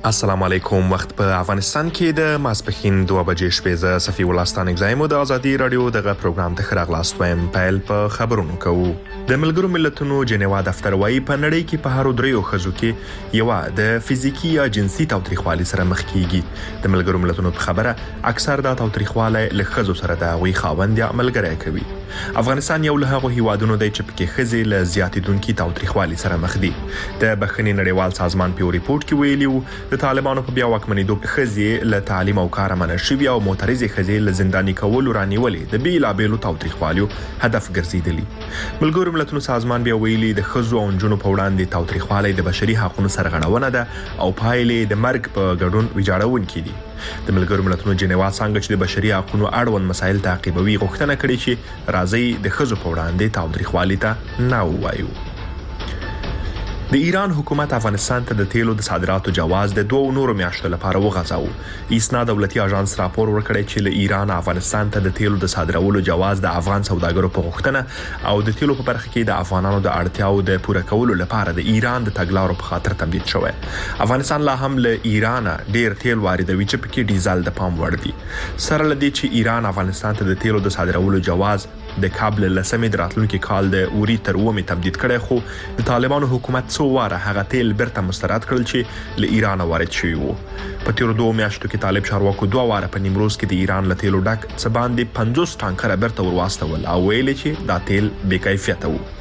السلام علیکم. وخت په افغانستان کې د ماسپښین 2 بجې شپې ز صفي ولستان اگزایم د ازادي رادیو دغه پروګرام ته خراغلاست وایم. پیل په خبرونو کوو. د ملګرو ملتونو جنیوا دفتر وايي په نړۍ کې په هر دریو خزو کې یو د فزیکی یا جنسي تاوتریخوالي سره مخ کیږي. د ملګرو ملتونو په خبره اکثر د تاوتریخوالي له خزو سره د وی خاوند یا ملګری کوي. افغانستان یو له هغو هیوادونو دی چې پکې خزي له زیاتیدونکو تاوتریخوالي سره مخ دي. د بخښنې نړیوال سازمان په ریپورت کې ویلي د طالبانو په بیا واکمنېدو خزي له تعلیم او کار منشوي او معترض خزي له زنداني کولو رانیولې د بیلابېلو تاوتریخوالو هدف ګرځیدلی. ملګرو ملتونو سازمان بیا ویلي د خزو او نجونو په وړاندې تاوتریخوالي د بشري حقوقو سرغړونه ده او پایلې د مرګ په ګډون ویجاړونکې دي. د ملګرو ملتونو جنیوا څنګه چې د بشري حقوقو اړوند مسایل تعقیبوي غوښتنه کړې چې راځي د خزو په وړاندې تاوتریخوالي ته نه وایو. د ایران حکومت افغانستان ته د تیلو د صادراتو جواز د 2 نورو میاشتو لپاره وغځاوه. ایسنا دولتي اژانس راپور ورکړی چې له ایران افغانستان ته د تیلو د صادرولو جواز د افغان سوداګرو په غوښتنه او د تیلو په برخه کې د افغانانو د اړتیاو د پوره کولو لپاره د ایران د تګلارو په خاطر تمدید شوی. افغانستان لا هم له ایران ډیر تیل واردوي چې پکې ډیزل د پام وړ دي. سره لدی چې ایران افغانستان ته د تیلو د صادرولو جواز د کابل لسمې دراتلونکو کال د اوري تر ومه تمدید کړي، خو د طالبانو حکومت څو واره هغه تیل برته مسترد کړل چې له ایران وارد شوی وو. په تیر 2 میاشتو کې طالب چارواکو 2 واره په نیمروز کې د ایران له تیلو ډک څه باندې 50 ټانکره برته ورواستول او ویل چې دا تیل بې کیفیت وو.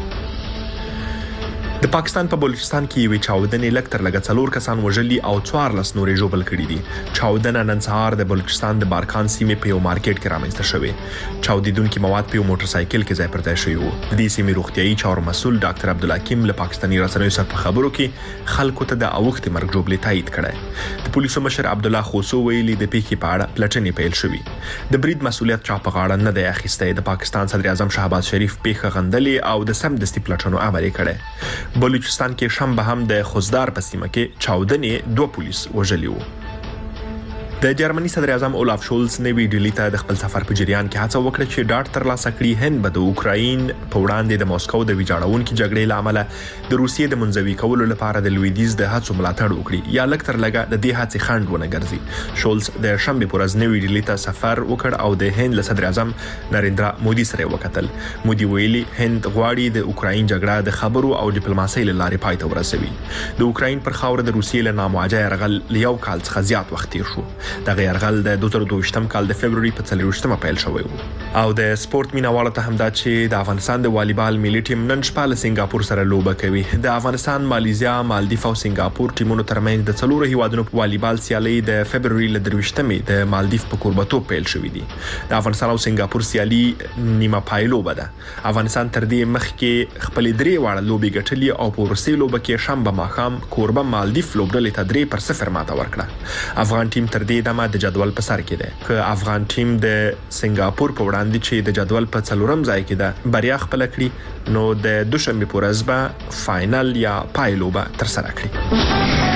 د پاکستان په بلوچستان کې یو چاودنې لکتر لګ 4 کسان وژلي او 14 نورې جوړل کړي دي. چاودنه نن سهار د بلوچستان د بارکان سیمې په یو مارکیټ کې رامنځته شوې. چاودیدونکو مواد په یو موټر سایکل کې ځای پر ځای شوی وو. د دې سیمې روغتيایي چارو مسول ډاکټر عبدالحکیم له پاکستاني رسنیو سره په خبرو کې خلکو ته د اوخت مرګ جوړلې تایید کړه. د پولیسو مشر عبدالله خوسو ویلي د پیښې په اړه پلټنې پیل شوې. د برید مسؤلیت چا په غاړه نه دی اخیستی. د پاکستان صدر اعظم شهباز شریف پیښه غندلې او د سمدستي پلټنو امر کړی. بلوچستان کې شنبه هم د خوزدار په سیمه کې چاودنې 2 پولیس وژلي وو. د جرمني صدر اعظم اولاف شولز نوی ډیلی ته د خپل سفر په جریان کې هڅه وکړه چې ډاټ تر لاسه کړي هند به د اوکراین په وړاندې د موسکو د ویجاړونکو جګړې لامل د روسیې د منځوي کولو لپاره د لویدیز د هڅو ملاتړ وکړي یا لکتر لګه د دې هڅې خنډ ونه ګرځي. شولز د شنبه پر ورځ نوی ډیلی ته سفر وکړ او د هند له صدر اعظم نریندرا مودي سره وکتل. مودي ویلي هند غواړي د اوکراین جګړه د خبرو او ډیپلوماسۍ لارې پای ته ورسوي. د اوکراین پر خاور د روسیې له نامواجه يرغل لیو کال څخه زیات وخت تیر شو. دغه يرغل د 2022م کال د فبرवरी په 24مه پیل شوی وو. او د سپورت مینوالو ته هم دا چې د افغانستان د والیبال ملي ټیم نن شپه له سنگاپور سره لوبه کوي. د افغانستان، ماليزیا، مالدیف او سنگاپور ټیمونو ترمنځ د 4 هیوادونو په والیبال سیالي د فبرवरी له 23مې د مالدیف په کوربتو پیل شوې دي. د افغانستان او سنگاپور سیالي نیمه پایلوبه ده. افغانستان تر دې مخکې خپل 3 واړه لوبي ګټلې او په ورسي لوبه کې شنبه ماښام کوربه مالدیف لوبډلې ته 3-0 ماته ورکړه. افغان ټیم تر دې دمه د جدول په سر کې ده. که افغان ټیم د سنگاپور په وړاندې چې د جدول په 4م ځای کې ده بریا خپل کړي نو د دوشنبه په ورځ به فائنل یا پایلوبه تر سره کړي.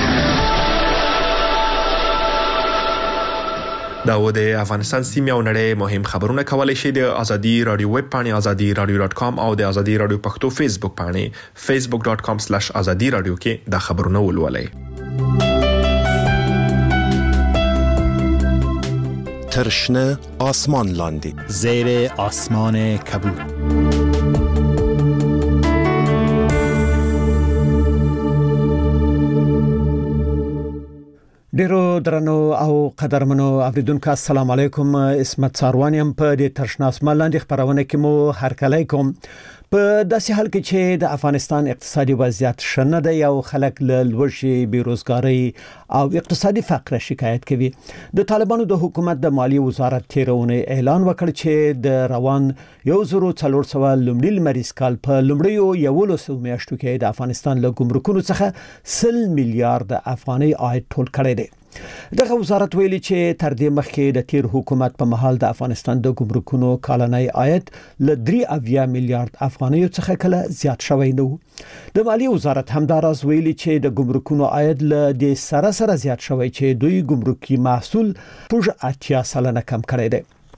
دا و د افغانستان سیمه او نړۍ مهم خبرونه کولای شي د ازادي رادیو ویب پاڼې azadiradio.com او د ازادي رادیو پښتو فیسبوک پاڼې facebook.com/azadiradio کې دا خبرونه ولولئ. ترشنه آسمان لاندې زیر آسمان کبود. ډیرو درنو او قدرمنو اوریدونکو السلام علیکم. اسمت ساروانیم په دې ترشنه آسمان لاندې خبرونه کې مو هرکلی کوم. په داسې حال کې چې د افغانستان اقتصادي وضعیت شنه ده او خلک له لوړشي بیروزګاری او اقتصادي فقر شکایت کوي. د طالبانو د حکومت د مالی وزارت تیرونه اعلان وکړ چې د روان 1400 لومړي لمریز کال په لومړیو 11 میاشتو کې د افغانستان له ګمرکونو څخه 100 میلیارډ افغاني عاید ټول کړی دی. دغه وزارت ویلي چې تر دې مخکې د تیر حکومت په محل د افغانستان د ګمرکونو کلنی عاید ل 3 میلیارډ افغانیو څخه کله زیات شوی نه و. د مالی وزارت همداراز ویلي چې د ګمرکونو عاید ل دې سره زیات شوی چې دوی ګمرکي محصول په 80% کم کړی دی.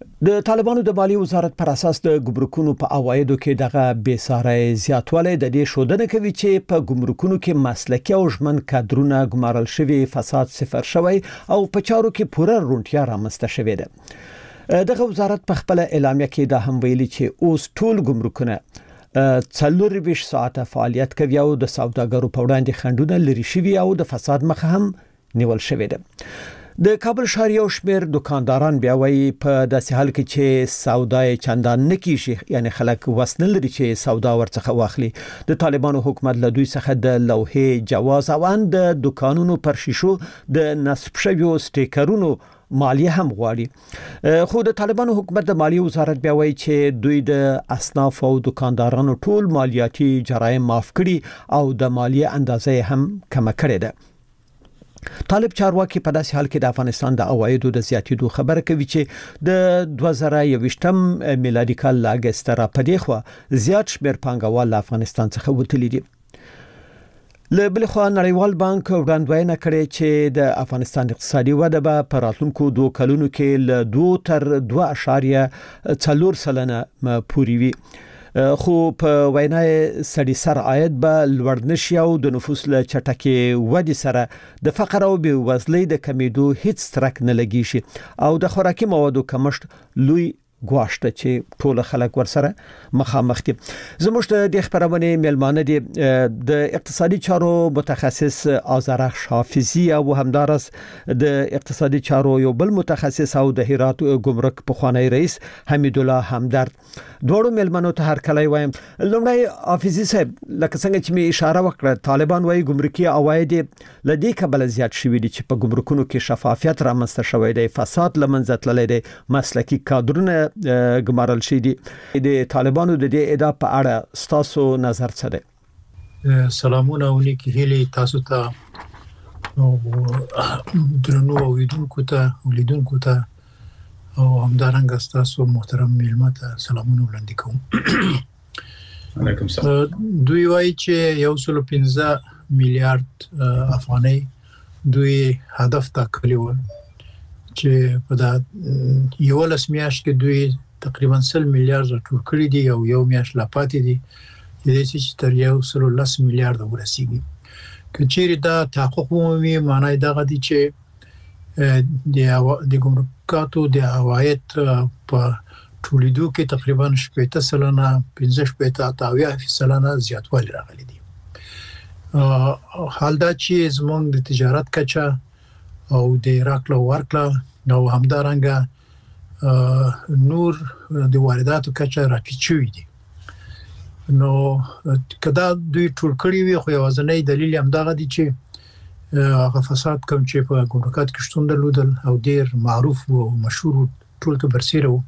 د طالبانو د مالی وزارت پر اساس د ګمرکونو په عوایدو کې دغه بیسارې زیاتوالی د دې شودنه کوي چې په ګمرکونو کې مسلکي او ژمن کادرونه ګمارل شوی، فساد صفر شوی او په چارو کې پوره روڼتیا رامنځته شوې ده. دغه وزارت په خپل اعلامیه کې دا هم ویلي چې اوس ټول ګمرکونه 24 ساعته فعالیت کوي او د سوداګرو په وړاندې خنډونه لري شوی او د فساد مخه هم نیول شوی ده. د کابل ښار یو شمېر دکانداران بیا وایي په داسې حال کې چې سودای چندان نه کیږي، یعنی خلک وسنه لري چې سودا ورڅخه واخلي، د طالبانو حکومت له دوی څخه د لوحې جواز او د دکانونو پر شیشو د نصب شویو سټیکرونو مالیه هم غواړي. خو د طالبانو حکومت د مالیې وزارت بیا وایي چې دوی د اصناف او دکاندارانو ټول مالیاتي جرایم معاف کړي او د مالیې اندازه هم کم کړې ده. طالب چارواکي په داسې حال کې د افغانستان د عوایدو د زیاتېدو خبره کوي چې د 2021 میلادي کال له اگست را پدې خو زیات شمېر پانګوال له افغانستان څخه وتلي دي. له بل خوا نړیوال بانک وړاندوینه کړې چې د افغانستان اقتصادي وده به په راتلونکو 2 کلونو کې له 2 تر 2.4% پورې وي. خو په وینای سړي سر عاید به لوړ نشي او د نفوس له چټکې ودې سره د فقر او بې وزلۍ د کمیدو هیڅ ترک نه لګی شي او د خوراکي موادو کمښت لوی ګواښ ته چې ټول خلک ورسره مخامخ دي. زموږ د خبرونه ملمانه دي د اقتصادي چارو متخصص آذرخش حافظي او همدارس د اقتصادي چارو یو بل متخصص او د هرات ګمرک پخوانی رئیس حمید الله همدرد. دوړو ملمنو ته هر کله وایم. لومړی حافظي صاحب لکه څنګه چې می اشاره وکړه طالبان وايي ګمرکي عواید لدی کبل زیات شوي دي چې په ګمرکونو کې شفافیت رامنځته شوی دی، فساد لمنځه تللی دی، مسلکي کادرونه ګمارل شي دي. د طالبانو د دې ادعا په اړه ستاسو نظر څه دی؟ سلامونه ولیکي هلي تاسو ته او درنو اوریدونکو ته ولیدونکو ته او همدارنګه تاسو محترم میلمه ته سلامونه وړاندې کوم. علیکم السلام. دوی وایي چې 115 میلیارډ افغانۍ دوی هدف ټاکلی و چې په دا یو لس میاشت کې دوی تقریبا 100 میلیارډ راټول کړی دي او یو میاشت لا پاتې دي چې تر 110 میلیارډ ورسیږي. کچېری دا تحقق مومي معنی دا غدي چې د ګمرکاتو د عواید په ټولیدو کې تقریبا 15% زیاتوالی راغلی دي. حال دا چې زموږ د تجارت کچه او د راکړه ورکړه او همدارنګه نور د وارداتو کچه راټیټ شوی دي. نو کدا دوی ټول کړی وي خو یوازنی دلیل هم دا غدي چې هغه فساد کوم چې په ګمرکات کې شتون درلودل او ډیر معروف او مشهور ټول ته برسیره و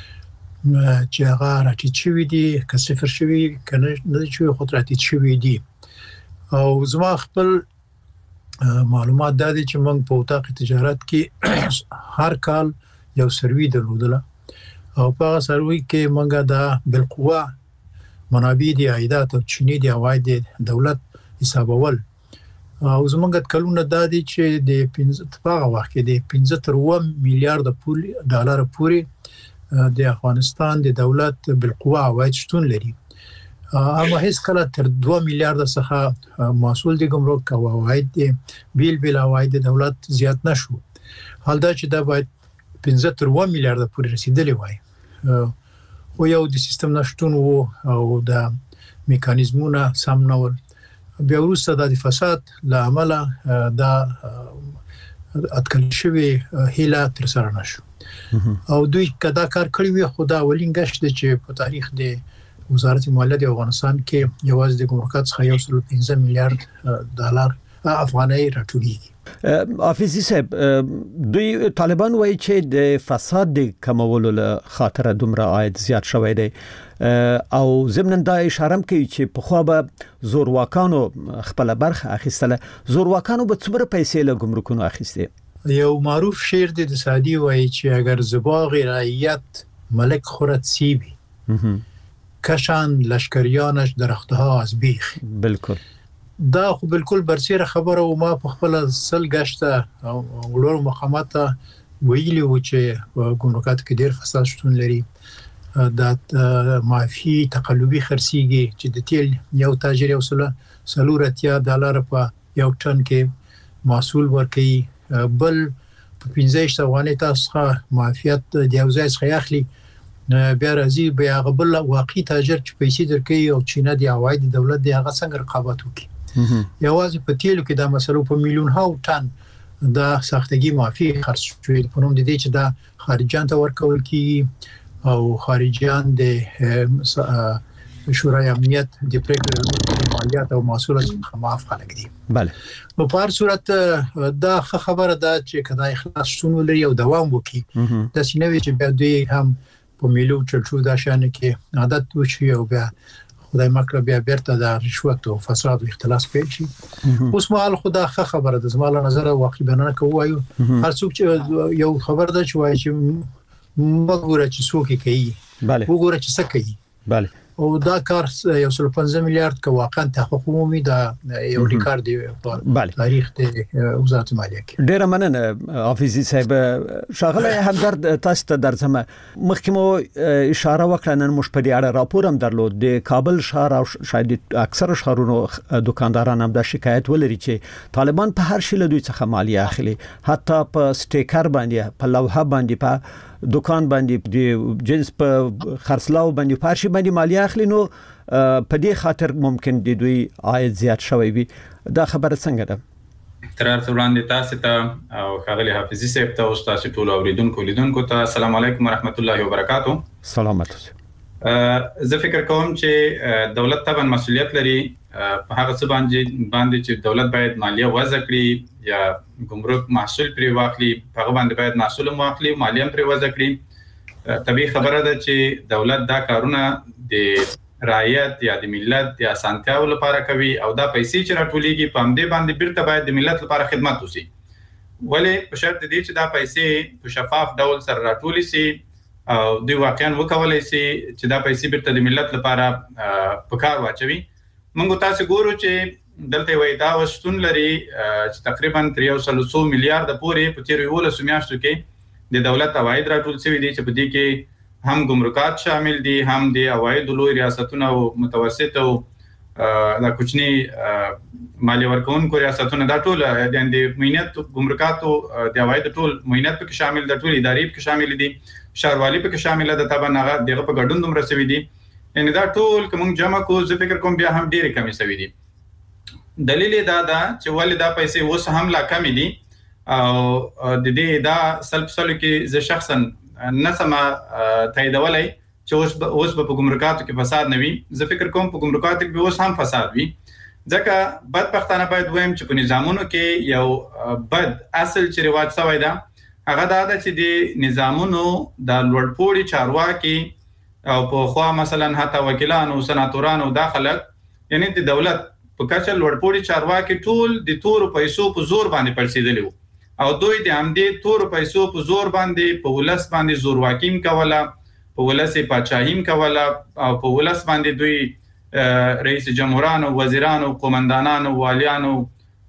چې هغه راټیټ شوی دي، که صفر شوی کنه نه چې خو راټیټ شوی دي. او زما خپل معلومات دا دي چې موږ په اتاق تجارت کې هر کال یو سروي درلودل او په هغه سروي کې موږ دا بالقوه منابع دي عایدات او چینی دي عواید دولت حسابول او زمونږ کلونه دا دي چې د 15 په وخت کې د 15 تر 1 میلیارډ ډالر پورې د افغانستان د دولت بالقوه عواید شتون لري. اما هیڅ کله تر 2 میلیارډ څخه محصول د ګمرک او عواید بیل عواید دولت زیات نشو. حال دا چې دا باید 15 تر 1 میلیارډ پورې رسیدلی وای. خو یو د سیستم نشټون او د میکانیزمونو سم نه ول. بیا وروسته د فساد لامل دا اتکل شوی هیله تر سره نشو. او دوی کدا کار کړی وي خدا ولینګشت چې په تاریخ د وزارت مالیه د افغانستان کې یوازې د ګمرکات څخه 1.15 میلیارډ ډالر افغانۍ راټولیږي. حافظي صاحب دوی طالبان وایي چې د فساد د کمولو له خاطر دومره عاید زیات شوی دی او ضمن دا اشاره کوي چې په خو به زورواکانو خپل برخه اخیستله. زورواکانو به څومره پیسې له ګمرکونو اخیسته؟ یو معروف شعر د سعدی وایي چې اگر زباغ رعیت ملک خورد سیبی کشان لشکریانش درختها از بیخ. بالکل دا خو بالکل برسیره خبره او ما په خپل سل گشته او ولور مقامات ویلي و چې ګمرکات کې ډېر فساد شتون لري د مافي تقلبي خرسيږي چې د تیل یو تاجر یو $4 په یو ټن کې محصول ورکړي بل په 15 افغانۍ تاسو مافیات د یو ځای څخه اخلي بیا راځي بیا غبل واقعي تاجر چې پیسې درکې او چینه دی عواید دولت دی هغه څنګه رقابت وکړي یوازې په تیلو کې دا مسلو په میلیون هاو ټن د ساختګي مافي خرڅ شوی په نوم د دې چې دا خارجيان ته ورکول کی او خارجيان د شورای امنیت د پریکړې مالیات او محصولات معاف خلک دي بله په هر صورت دا خبره ده چې کدا اخلاص شون لري او دوام وکړي د سینوي چې بیا دوی هم په میلو چلچو دا شان کې عادت وشي او بیا خدای مکړه بیا بیرته د رشوت او فساد او اختلاس پیل شي اوس مال خدا خبره ده زموږ نظر واقعي بنانه کوي هر څوک چې یو خبر ده چې وایي چې مګوره چې څوک کوي بله وګوره چې څه کوي بله او دا کار یو 15 میلیارډ کا واقعا تحقق عمومي دا یو ریکارډ دی په تاریخ د وزارت مالیه کې ډیر مننه حافظي صاحب شاغله همدرد تاسو ته درځم مخکمو اشاره وکړه نن مش په دې اړه راپور هم درلود د کابل شهر او شاید اکثر شهرونو دکانداران هم د شکایت ولري چې طالبان په هر شي له دوی څخه مالیه اخلي حتی په سټیکر باندې په لوحه باندې په دکان باندې د جنس په خرڅلاو باندې پارشي باندې مالیه اخلي نو په دې خاطر ممکن د دوی عاید زیات شوی وي دا خبره څنګه ده تر څو وړاندې تاسو ته او خغلی حافظي صاحب ته او تاسو ټول اوریدونکو ته السلام علیکم ورحمت الله وبرکاتہ سلامات زه فکر کوم چې دولت طبعا مسؤلیت لري په هغه څه باندې چې دولت باید مالیه وضع کړي یا ګمرک محصول پرې واخلي هغه باندې باید محصول واخلي مالیه پرې وضع کړي طبيعي خبره ده چې دولت دا کارونه د رعایت یا د ملت یا سانتیاو لپاره کوي او دا پیسې چې راټولېږي په همدې باندې بیرته باید د ملت لپاره خدمت وشي ولې په شرط دي چې دا پیسې په شفاف ډول سره راټولې شي او دوی واقعا وکولای شي چې دا پیسې بیرته د ملت لپاره په کار واچوي موږ تاسو ګورو چې دلته وای دا وشتون لري چې تقریبا 300 میلیارډ پورې په تیر 11 میاشتو کې د دولت عواید راټول شوی دي چې په دې کې هم ګمرکات شامل دي هم د عواید لوی ریاستونه او متوسط او د کوچني مالی ورکونکو ریاستونه دا ټول د مینت ګمرکات او د عواید ټول مینت په شامل د ټول ادارې په شامل دي شهروالي په شامل ده طبعا هغه دغه په ګډون دومره شوی دي ان دا ټول کوم جمع کو زه فکر کوم بیا هم ډېر کمی شوی دي دلیل دا چې ولې دا پیسې اوس هم لا کم دي او د دې دا سلسله کې زه شخصا نسمه تاییدولای چې اوس په ګمرکاتو کې فساد نه وي زه فکر کوم په ګمرکاتو کې اوس هم فساد وي ځکه بدبختانه باید وایم چې په نظامونو کې یو بد اصل چې رواج شوی دا هغه دا چې د نظامونو د لوړپوړي چارواکي او په خوا مثلا حتی وکیلان او سناتوران او داخلك یعنی د دولت په کچه لوړپوړي چارواکي ټول د تور پیسو په زور باندې پړسیدلی او دوی د همدې تور پیسو په زور باندې په ولس باندې زورواکیم کوله په ولس پاچاهیم کوله او په ولس باندې دوی رئیس جمهوران او وزیران او قومندانان او والیان او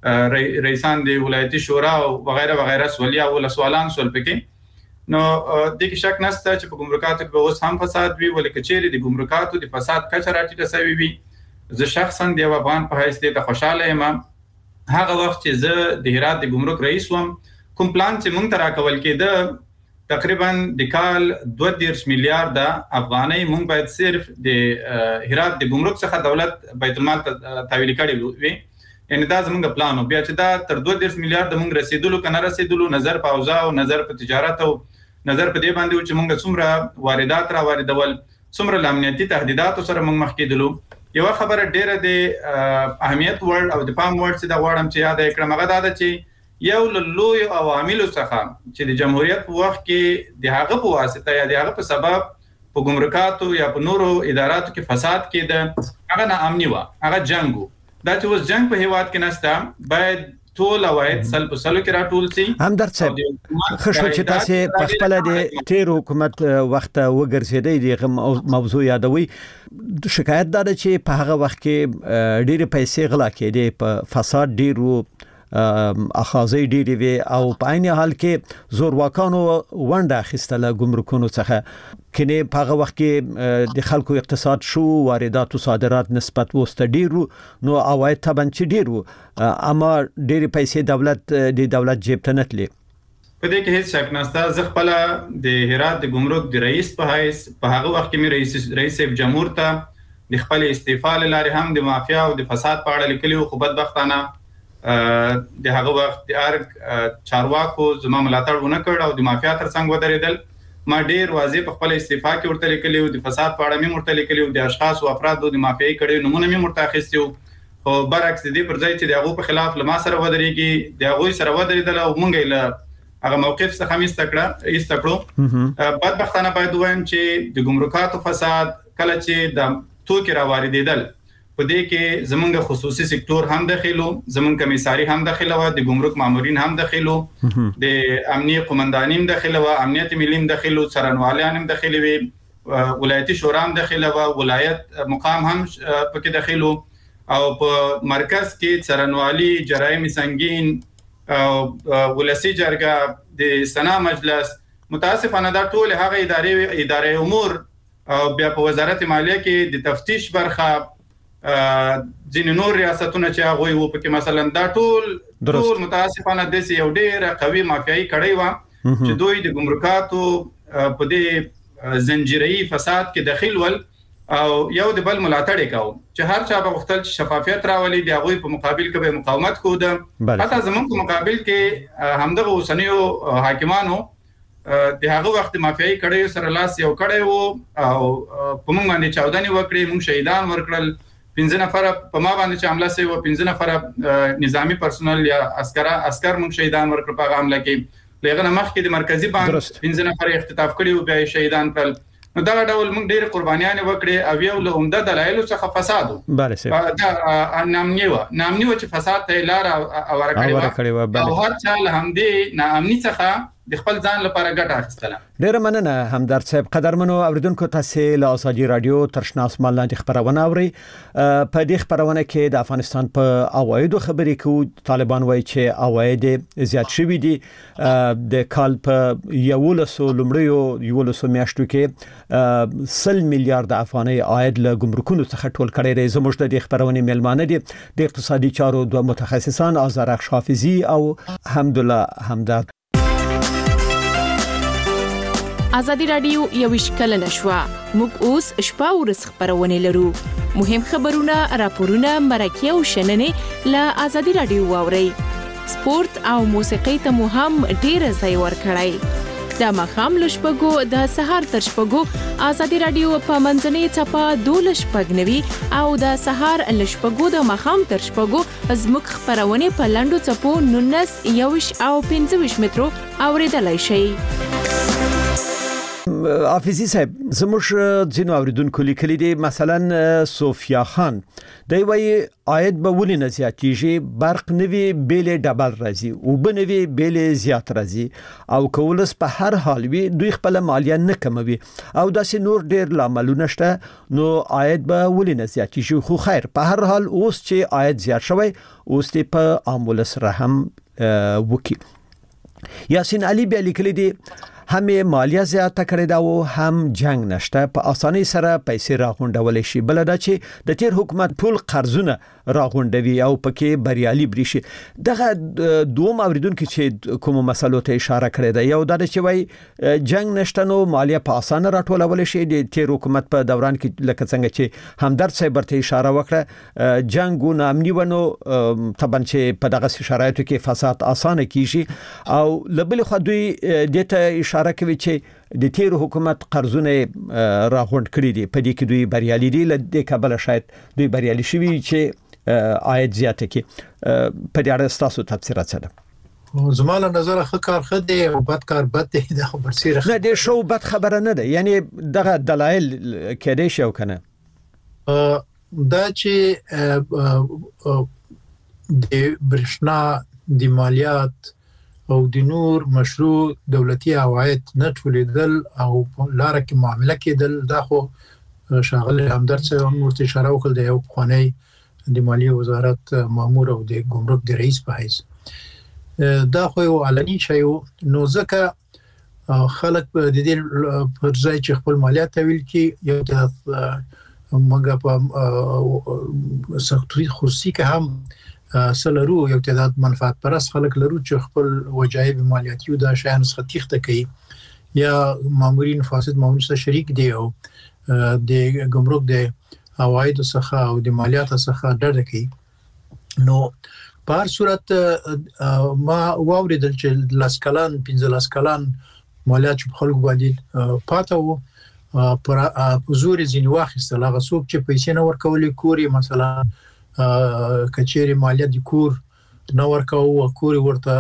رئیسان د ولایتي شورا او وغیرہ وغیرہ سوالیا او سوالان سول پکې نو د کې شک نشته چې په ګمرکاتو کې اوس هم فساد وی ولکه چیرې د ګمرکاتو د فساد کچه راټیټه شوی وي زه شخصا د افغان په حیث ته خوشاله یم هغه وخت چې زه د هرات د ګمرک رئیس وم کوم پلان چې مونږ ترا کول کېده تقریبا د کال 2.5 میلیارډ افغانۍ مونږ باید صرف د هرات د ګمرک څخه دولت بیت المال تحویل کړي وي یعنی دا زموږ پلان بیا چې دا تر 2.5 میلیارډ مونږ رسیدلو کنه رسیدلو نظر په اوضاع او نظر په تجارت او نظر په دې باندې چې مونږ څومره واردات را واردول څومره امنیتي تهدیدات سره مونږ مخ کېدلو یو خبره ډیره د اهمیت ورډ او د پام ورډ چې دا وړم چې یاد کړم هغه دا چې یو لوی عوامل څخه چې د جمهوریت په وخت کې د هغه په واسطه یا د هغه په سبب په ګمرکاتو یا په نورو اداراتو کې فساد کېده هغه نه امني و هغه جنگ دا چې اوس جنگ په هیواد کې نشته باید ټول عواید سلب کې راټول شي هم درڅ خشو چې تاسو په خپل د تیر حکومت وخت وګرځیدې د موضوع یادوي شکایت دا چې په هغه وخت کې ډېر پیسې غلا کېدې په فساد ډېرو اخاذي ډېری وي او په عین حال کې زورواکانو ونډه اخیستله ګمرکونو څخه کني په هغه وخت کې د خلکو اقتصاد شو واردات او صادرات نسبت وسته ډیرو نو عواید طبعا چې ډیرو اما ډېری پیسې دولت جیب ته نتلې په دې کې هیڅ شک نشته. زه خپل د هرات د ګمرک د رئیس په حیث په هغه وخت کې مې رئیس جمهور ته د خپل استعفا لارې هم د مافیا او د فساد په اړه لیکلي خو بدبختانه د هغه وخت د ارګ چارواکو زما ملاتړ ونه کړ او د مافیا ترڅنګ ودرېدل. ما ډیر واضح په خپل استعفا کې ورته لیکلي او د فساد په اړه مې ورته لیکلي او د اشخاص او افرادو د مافیایي کړي نمونه مې ورته اخیستي او برعکس دې پر ځای چې د هغو په خلاف له ما سره ودرېږي د هغوی سره ودرېدل او موږ یې هغه موقف څخه مې استکړو. بدبختانه باید وایم چې د ګمرکاتو فساد کله چې د توکي را واردېدل په دې کې زمونږ خصوصي سکتور هم داخلو، زمونږ کمیساري هم داخله و، د ګمرک مامورین هم داخلو، د امنیه قومنداني هم داخله و، امنیت ملي هم داخلو، څارنوالان هم داخلي وي، ولایتي شورا هم داخله و، ولایت مقام هم پکې داخلو او په مرکز کې څارنوالي، جرایم سنگین او ولسی جرګه، د سنا مجلس، متاسفانه دا ټول هغه ادارې امور او بیا په وزارت مالیه کې د تفتیش برخه ځینې نور ریاستونه چې هغه وو پکې مثلا دا ټول متاسفانه د یو ډېر قوي مافیایي کړی و چې دوی د ګمرکاتو په دې زنجیري فساد کې داخل ول او یو د بل ملاتړ وکاو چې هر چا به غوښتل چې شفافیت راولي د هغوی په مقابل کې به مقاومت کوده. حتی زمونږ په مقابل کې همدغه اوسنیو حاکمانو د هغه وخت مافیایي کړیو سره لاس یو کړی وو او په موږ باندې چاودنې وکړې، موږ شهیدان ورکړل، 15 نفر په ما باندې چې حمله شوی و، 15 نفر نظامی پرسونل یا عسكر موږ شهیدان ورکړل په هغه حمله کې. لغه مخکې د مرکزی بانک 15 نفر اختطاف کړي او بیا شهیدان کړل. نو دا ډول موږ ډېر قربانيان وکړې او یو له عمده دلایلو څخه فساد دا نامني و چې فساد ته لار ورکړي و او هر چا له همدې ناامني څخه د خپل ځان لپاره ګټه اخیستله. ډېره مننه همدرد صاحب. قدرمنو اوریدونکو تاسو له ازادي رادیو ترشنا اسمان لاندې خبرونه اورئ. په دې خبرونه کې د افغانستان په اوایدو خبرې کوو. طالبان وایي چې اواید زیات شوي دي. د کال په 11 لومړیو میاشتو کې 100 میلیارډ افغانۍ عاید له ګمرکونو څخه ټول کړی دی. زموږ د خبرونه میلمانه دي د اقتصادي چارو دوه متخصصان آذرخ حافظي او حمدالله همدرد. ازادي رادیو یو شکل نشوا موږ اوس شپه ورځ خبرونه لرو. مهم خبرونه، راپورونه، مرکه او شننې له ازادي رادیو واوري. سپورت او موسیقي ته مو هم ډیر ځای ورکړی. د مخام لشپګو د سهار تر شپګو ازادي رادیو په منځنۍ چپا 12:90 او د سهار لشپګو د مخام تر شپګو زموږ خبرونه په لاندو چپو 19 او 25 مترو اوریدلای شي. حافظي صاحب زموږ ځینو اوریدونکو لیکلي دي مثلا صوفیا خان دی وایي عاید به ولې نه زیاتیږي، برق نوي بیل ډبل راځي او بنوي بیل زیات راځي او کولس په هر حال وي دوی خپل مالیه نه کموي او داسې نور ډیر لاملونه شته. نو عاید به ولې نه زیاتیږي؟ خو خیر په هر حال اوس چې عاید زیات شوی اوس ته په عامل سره هم وکي. یاسین علي بیا لیکلي دي هم مالیه زیاته کړې دا او هم جنگ نشته، په اسانۍ سره پیسې راغونډول شي. بل دا چې د تیر حکومت ټول قرضونه راغونډوي او پکې بریالي برشي. دغه دوم اوریدونکو چې کوم مسلو ته اشاره کړې ده، یو دا چې وای جنگ نشته نو مالیه په اسانه راټولول شي. د تیر حکومت په دوران کې لکه څنګه چې همدرد صاحب ته اشاره وکړه جنگ او امني ونو طبعا چې په دغه شرایطو کې فساد اسانه کیږي او لبل خو دوی دته اشاره کوي چې د تیر حکومت قرضونه راغونډ کړی دي، په دې کې دوی بریالي دي. لدې کابل شاید دوی بریالي شوي چې عاید زیاته کی. په دې اړه تاسو تفسیرات څه ده؟ زماله نظر خکار خدي او بد کار بد دی دا خبر سیره نه دی شو بد خبره نه ده، یعنی دغه دلایل کېدې شو کنه دا چې د برښنا د مالیات او د نور مشروع دولتي عواید نه ټولیدل او لاره کې معامله کېدل دا خو شاغل همدرد صاحب هم ورته اشاره وکړه د یو خوانی د مالیې وزارت مامور او د ګمرک د رئیس په حیث دا خو یو علني شی نو ځکه خلک د دې پر ځای چې خپل مالیات تویل کی یو د موږ په سختي خصوصي کې هم سلرو یو تعداد منفعت پرست خلک لرو چې خپل وجایب مالیاتي او د شایان څخه تخته کوي یا مامورین فاسد مامورین سره شریک دی او د ګمرک د عواید څخه او د مالیات څخه ډډه کوي نو په هر صورت ما واوریدل چې لاسکلان 15 کلان مالیات په خلکو باندې پاتې وو پر زور ځینې واخیستل هغه څوک چې پیسې نه ورکولې کوري مثلا کچېری مالیات د کور نه ورکاو کور ورته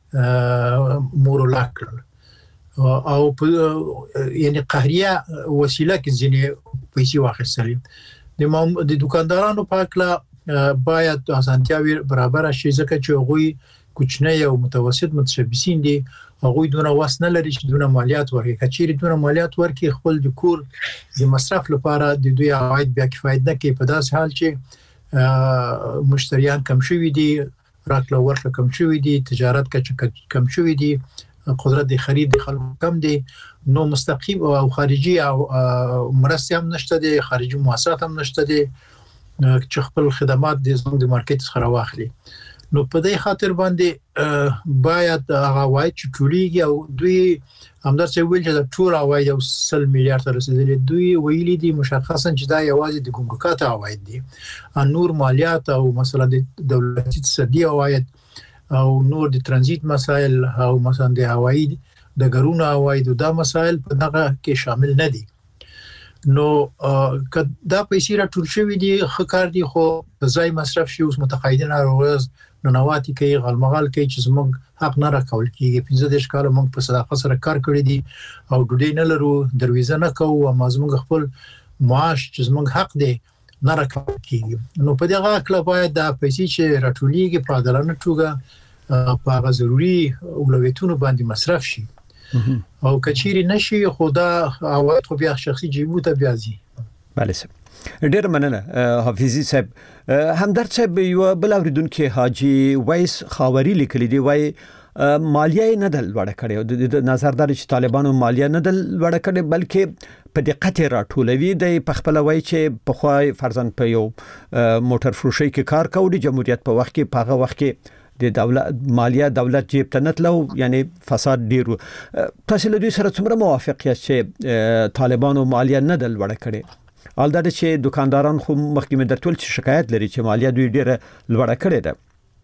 مور لاکل او یعنی قهریه وسیله کې ځینې پیسې واخیستل د دکاندارانو په اړه باید اسانتیاوي برابر شي ځکه چې هغوی کوچنی او متوسط متشبثین دي هغوی دونه واس نه لري چې دونه مالیات ورکړي کچېری دونه مالیات ورکړي خپل د کور د مصرف لپاره د دوی عواید بیا کفایت نه کوي په داس حال چې مشتریان کم شوي دي راکړه ورکړه کم شوي دي تجارت کم شوي دي قدرت د خرید خلکو کم دي نو مستقیم او خارجي او مرستې هم نشته دي خارجي مؤسسات هم نشته دي چې خپل خدمات د زموږ د مارکیټ څخه راوخلي نو په دې خاطر باندې باید هغه وای چې ټولېږي او دوی همدار چې ویل چې ټول عواید یو 100 میلیارډ ته رسیدلي دوی ویلي دي مشخصا چې دا یوازې د ګمرکات عواید دي نور مالیات او مثلا د دولتي تصدي عواید او نور د ترانزیت مسائل او مثلا د عواید د ګرونو عواید دا مسائل په دغه کې شامل نه دي نو دا پیسې راټول شوې دي خکار دي خو ځای مصرف شي اوس متقاعدین ورځ نو نواتي کوي غلمغال کوي چې زموږ حق نه راکول کیږي 15 کال موږ په صداقت سره کار کړی دي او ډوډۍ نه لرو دروازه نه کوو او زموږ خپل معاش چې زموږ حق دی نه راکول کیږي نو په دغه کله باید دا پیسې چې راټولېږي په عادلانه توګه په هغه ضروري اولویتونو باندې مصرف شي او کچېری نشي خدا عواید خو بیا شخصي جیبو ته بیازي بله سم ډیر مننه حافظي صاحب همدرد صاحب یو بل اوریدونکو حاجی وایس خاوري لیکلی دی وای مالیه نه دل وړه کړي او د نظردار چې طالبانو مالیه نه دل وړه کړي بلکې په دقت راټولوي د پخپل وای چې په خوای فرزند په یو موټر فروشي کې کار کوي جمهوریت په وخت کې پاغه وخت کې د دولت مالیه دولت جیب ته نتلو یعنی فساد ډیرو تاسو له دوی سره څومره موافق یاست چې طالبانو مالیه نه دل وړه کړي البته چې دکانداران خو مخکې درتول چې شکایت لري چې مالیه دوی ډیره لوړه کړې ده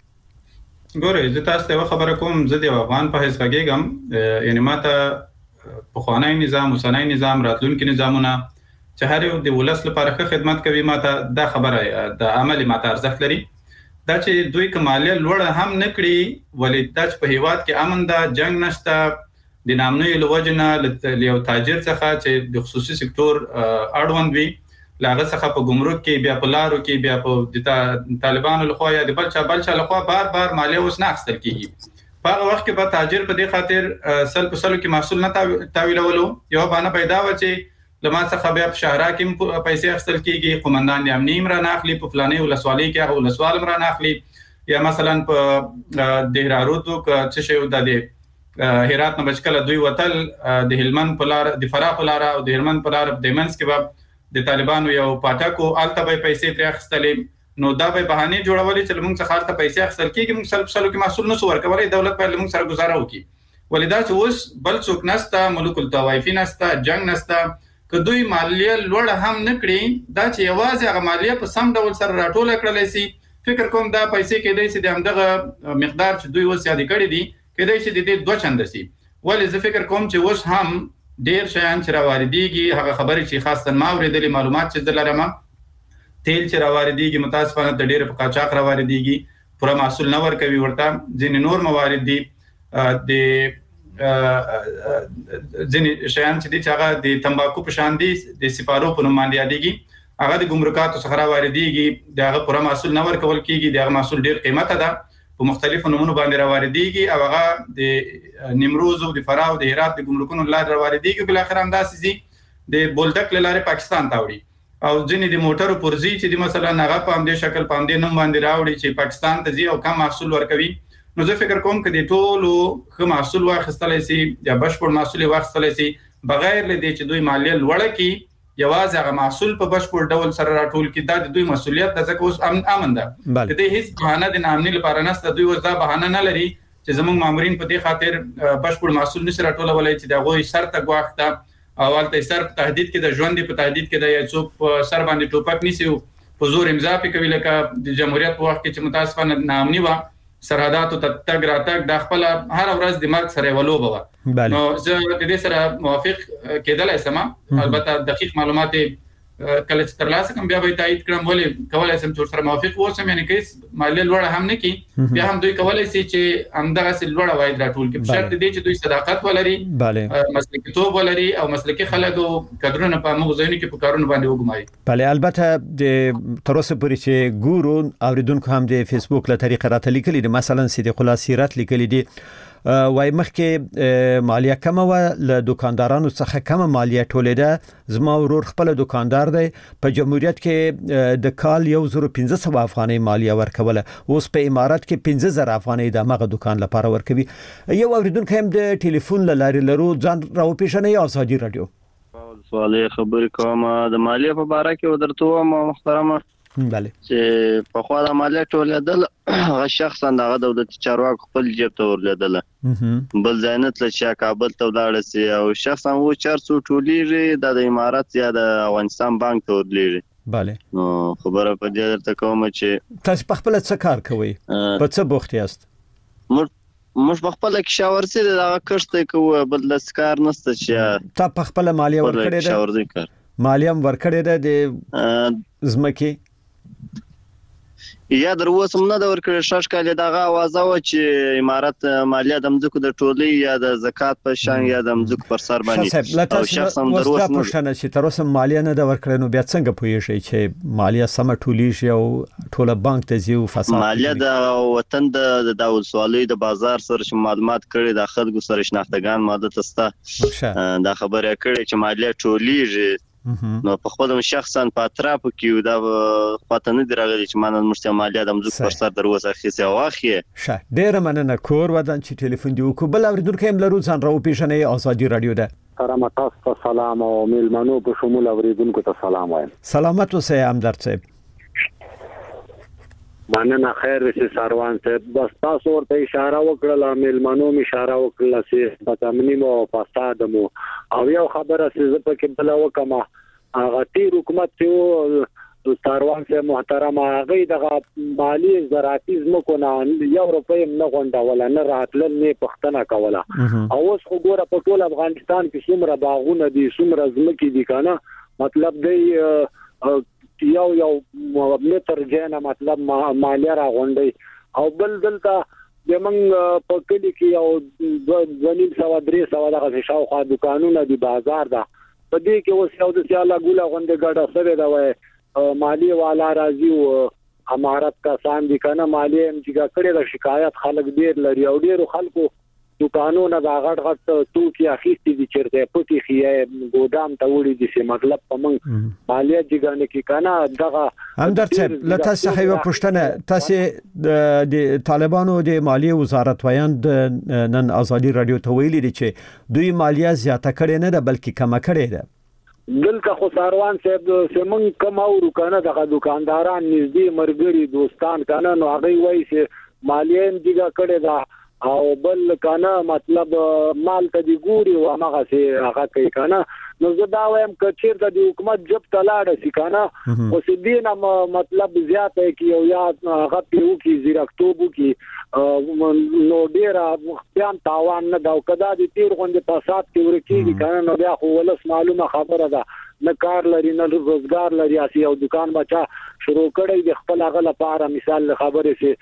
ګوره زه تاسو ته خبره کوم زه د افغان په حیث غږیږم یعنی ماته په خوانی نظام اوسنۍ نظام راتلونکي نظامونه چې هر یو د ولس لپاره خدمت کوي ماته دا خبره د عملی ماته ارزښت لري دا چې دوی کمالیه لوړه هم نکړي ولې دا په هیواد کې امن ده جنگ نشته د نامنوي لوجنه یو تاجر څخه چې د خصوصي سکتور اړوند وي لاغه څخه په ګمرک کې بیا په لارو کې بیا په طالبانو لخوا یا د بلچا لخوا بار مالیه اوس نه اخیستل کیږي په هغه وخت کې به تاجر په دې خاطر سل په سلو کې محصول نه تاویلولو یو باندې پیدا و چې لمه څخه بیا په شهرا کې پیسې اخیستل کیږي قومندان امنیه را ناخلي په فلاني ولسوالۍ کې هغه ولسوال را ناخلي یا مثلا په دهراروتو چې شی د هرات نه بچکله دوی وتل د هلمند په لار د فراه په لار او د هلمند په لار د منس کې به د طالبانو یو پټاکو الته به پیسې تر اخستلې نو دا به بهانه جوړولې چې موږ څخه الته پیسې اخستل کیږي موږ سلو کې محصول نسو ورکولې دولت په موږ سره گزاره وکړي ولدا چې اوس بل څوک نستا ملوک الطوایفی نستا جنگ نستا که دوی مالیه لوړ هم نکړي دا چې یوازې هغه مالیه په سم ډول سره راټول کړل شي فکر کوم دا پیسې کې دي چې د همدغه مقدار چې دوی اوس یاد کړی دي کېدای شي د دې دوه چند شي ولې زه فکر کوم چې اوس هم ډیر شیان چې راوړديږي هغه خبرې چې خاصه ما اوریدلې معلومات چې دلرم تیل چې راوړديږي متاسفانه د ډیر په قاچاق راوړديږي پوره محصول نه ورکوي ورته ځینې نور موارد دي د ځینې شیان چې هغه د تمباکو په شان دي د سپارو په نوم باندې یادېږي هغه د ګمرکاتو څخه راوړديږي دغه پوره محصول نه ورکول کیږي دغه محصول ډیر قیمته ده په مختلفو نمونو باندې راوړديږي او هغه د نیمروز او د فراه او د هرات د ګمرکونو لار راوړديږي بل اخر انداسې دي د بولدک لاره پاکستان ته وړي او ځینې د موټرو پرزي چې د مثلا هغه په همدې شکل په همدې نوم باندې راوړي چې پاکستان ته ځي او کم محصول ورکوي نو زه فکر کوم چې د ټولو خو محصول واخیستلای شي یا بشپړ محصول واخیستلای شي بغیر لدې چې دوی مالیه لوړه کړي یوازې هغه محصول په بشپړ ډول سره راټول کړي دا د دوی مسولیت د ځکه اوس امن ده د دې هیڅ بهانه د نامني لپاره نشته دوی اوس دا بهانه نه لري چې زموږ مامورین په دې خاطر بشپړ محصول نشي راټولولای چې دا غوي شرط غواخته اول ته سر په تهدید کې د ژوند په تهدید کې د یو څوک سر باندې ټوپک نیسي په زور امضا کوي لکه د جمهوریت په وخت کې چې متاسفانه نامني و سرحداتو ته تګ راتګ د خپل هر ورځ د مرګ سره ولوبه نو زه د دې سره موافق کېدلای سم البته دقیق معلومات کله چې ترلاسه کوم بیا به تایید کړم ولې کولای سم چې سره موافق وسم یعنی کې مالیه لوړه هم نه کی بیا هم دوی کولای شي چې همدغه سل لوړه وای راټول کې شرط دی چې دوی صداقت ولري مسلکي توب ولري او مسلکي خلک او کډرونه په موږ ځینې کې په کارونه باندې وګمایي بله البته د تر اوسه پورې چې ګورو اوریدونکو هم د فیسبوک له طریقې راته لیکلي دي مثلا صدیق الله سیرت لیکلي دي وای مخکې مالیه کم و له دکاندارانو څخه کم مالیه ټولیده زما ورور خپل دکاندار دی په جمهوریت کې د کال 1500 افغانۍ مالیه ورکوله اوس په امارات کې 15000 افغانۍ د مغه دکان لپاره ورکوي یو اوریدونکو هم د ټلیفون لاري لرو ځان راوپیژنې آزادي رادیو سوالې خبرې کوم د مالیه په اړه کې ودرته محترمه بله چې په خوا د مالیه ټولېدل هغه شخصا دغه دولتي چارواکو خپل جیب ته ورلیدل بل ځای نه تل چې کابل ته ولاړ سي او شخصا و 400 ټولېږي د امارات یا د افغانستان بانک ته ورلیږي بله نو خبره په دې درته کوم چې تاسو په خپل څه کار کوئ په څه بوخت یاست موږ په خپل کې شاورسي دغه کښته کوو بل لسکار نشته چې تا په خپل مالیه ورکړې ده شاورسي کار مالیه ورکړې ده د زمکه یا دروسم نه د ورکړې شش کال دغه आवाज او چې امارات مالیه د مځکو د ټولي یا د زکات په شان یا د مځکو پر سر باندې او شخصا دروسم پښتنه چې تر اوسه مالیه نه د ورکړې نو بیا څنګه پوهیږي چې مالیه سم ټولي شي او ټوله بانک ته زیو فساد مالیه د وطن د ولسوالۍ د بازار سره معلومات کړي د خلکو سره شناختګان ماده تسته دا خبره کړي چې مالیه ټوليږي نو په خپل شخصا په اطراف کې دا پاتنه درغلي چې مانه مشته مالیه د مزک پر سر دروازه خيسه واخیه شه ډیر مننه کور ودان چې ټلیفون دی وکړ بل اوریدونکو هم لرو ځان راو پیژنې آزادي رادیو ده کرامت تاسو سلام او میلمنو په شمول اوریدونکو ته سلام وایم سلامت اوسه همدرد صاحب مننه خیر وشي سروان صاحب بس تاسو ورته اشاره وکړه میلمنو می اشاره وکړه چې پاتامنی مو فساد مو او یو خبره چې په کې بل وکما هغه تیر حکومت ته سروان صاحب محترم هغه دغه مالی زراعتي زمکو نه یو روپۍ نه غونډول نه راتل نه پښتنه کوله او اوس خو ګوره په ټول افغانستان کې څومره باغونه دي څومره زمکې دي کنه مطلب دی یو متر جنه مطلب مالیه را غونډي او بل دلته د موږ په کلی کې یو 2.3 دغه شاوخوا دکانونه دي بازار ده په دې کې اوس یو د سیاله ګوله غونډه ګډه سره دا وای مالی والا راځي او امارت کا سان دي کنه مالی هم چې کړي د شکایت خلک ډیر لري او ډیر خلکو دکانونه دا غټ توکي اخیستي دي چیرته پټي خيه ګودام ته وړي دي چې مطلب په موږ مالیه جګانه کې کنه دغه همدرد صاحب لته صحیح و پښتنه تاسو د طالبانو د مالیه وزارت وایند نن آزادي رادیو ته ویلي دي چې دوی مالیه زیاته کړي نه ده بلکې کم کړي ده دلته خو سروان صاحب سیمن کم او کنه دغه دکانداران نږدې مرګري دوستان کنه نو هغه وایي چې مالیه هم جګه کړي ده او بل کنه مطلب مال ته دی ګوري او هغه سي هغه کوي کنه نو زه دا وایم چې د حکومت جب تلاړ سي کنه او سدينه مطلب زیاته کی او یا هغه پیو کی زیرکتوبو کی نو ډیر بیان تاوان نه دا کدا د تیر غونډه فساد کې ورکیږي کنه نو بیا خو ولس معلومه خبره ده نه کار لري نه روزګار لري اسی او دکان بچا شروع کړی د خپل هغه لپاره مثال خبره سي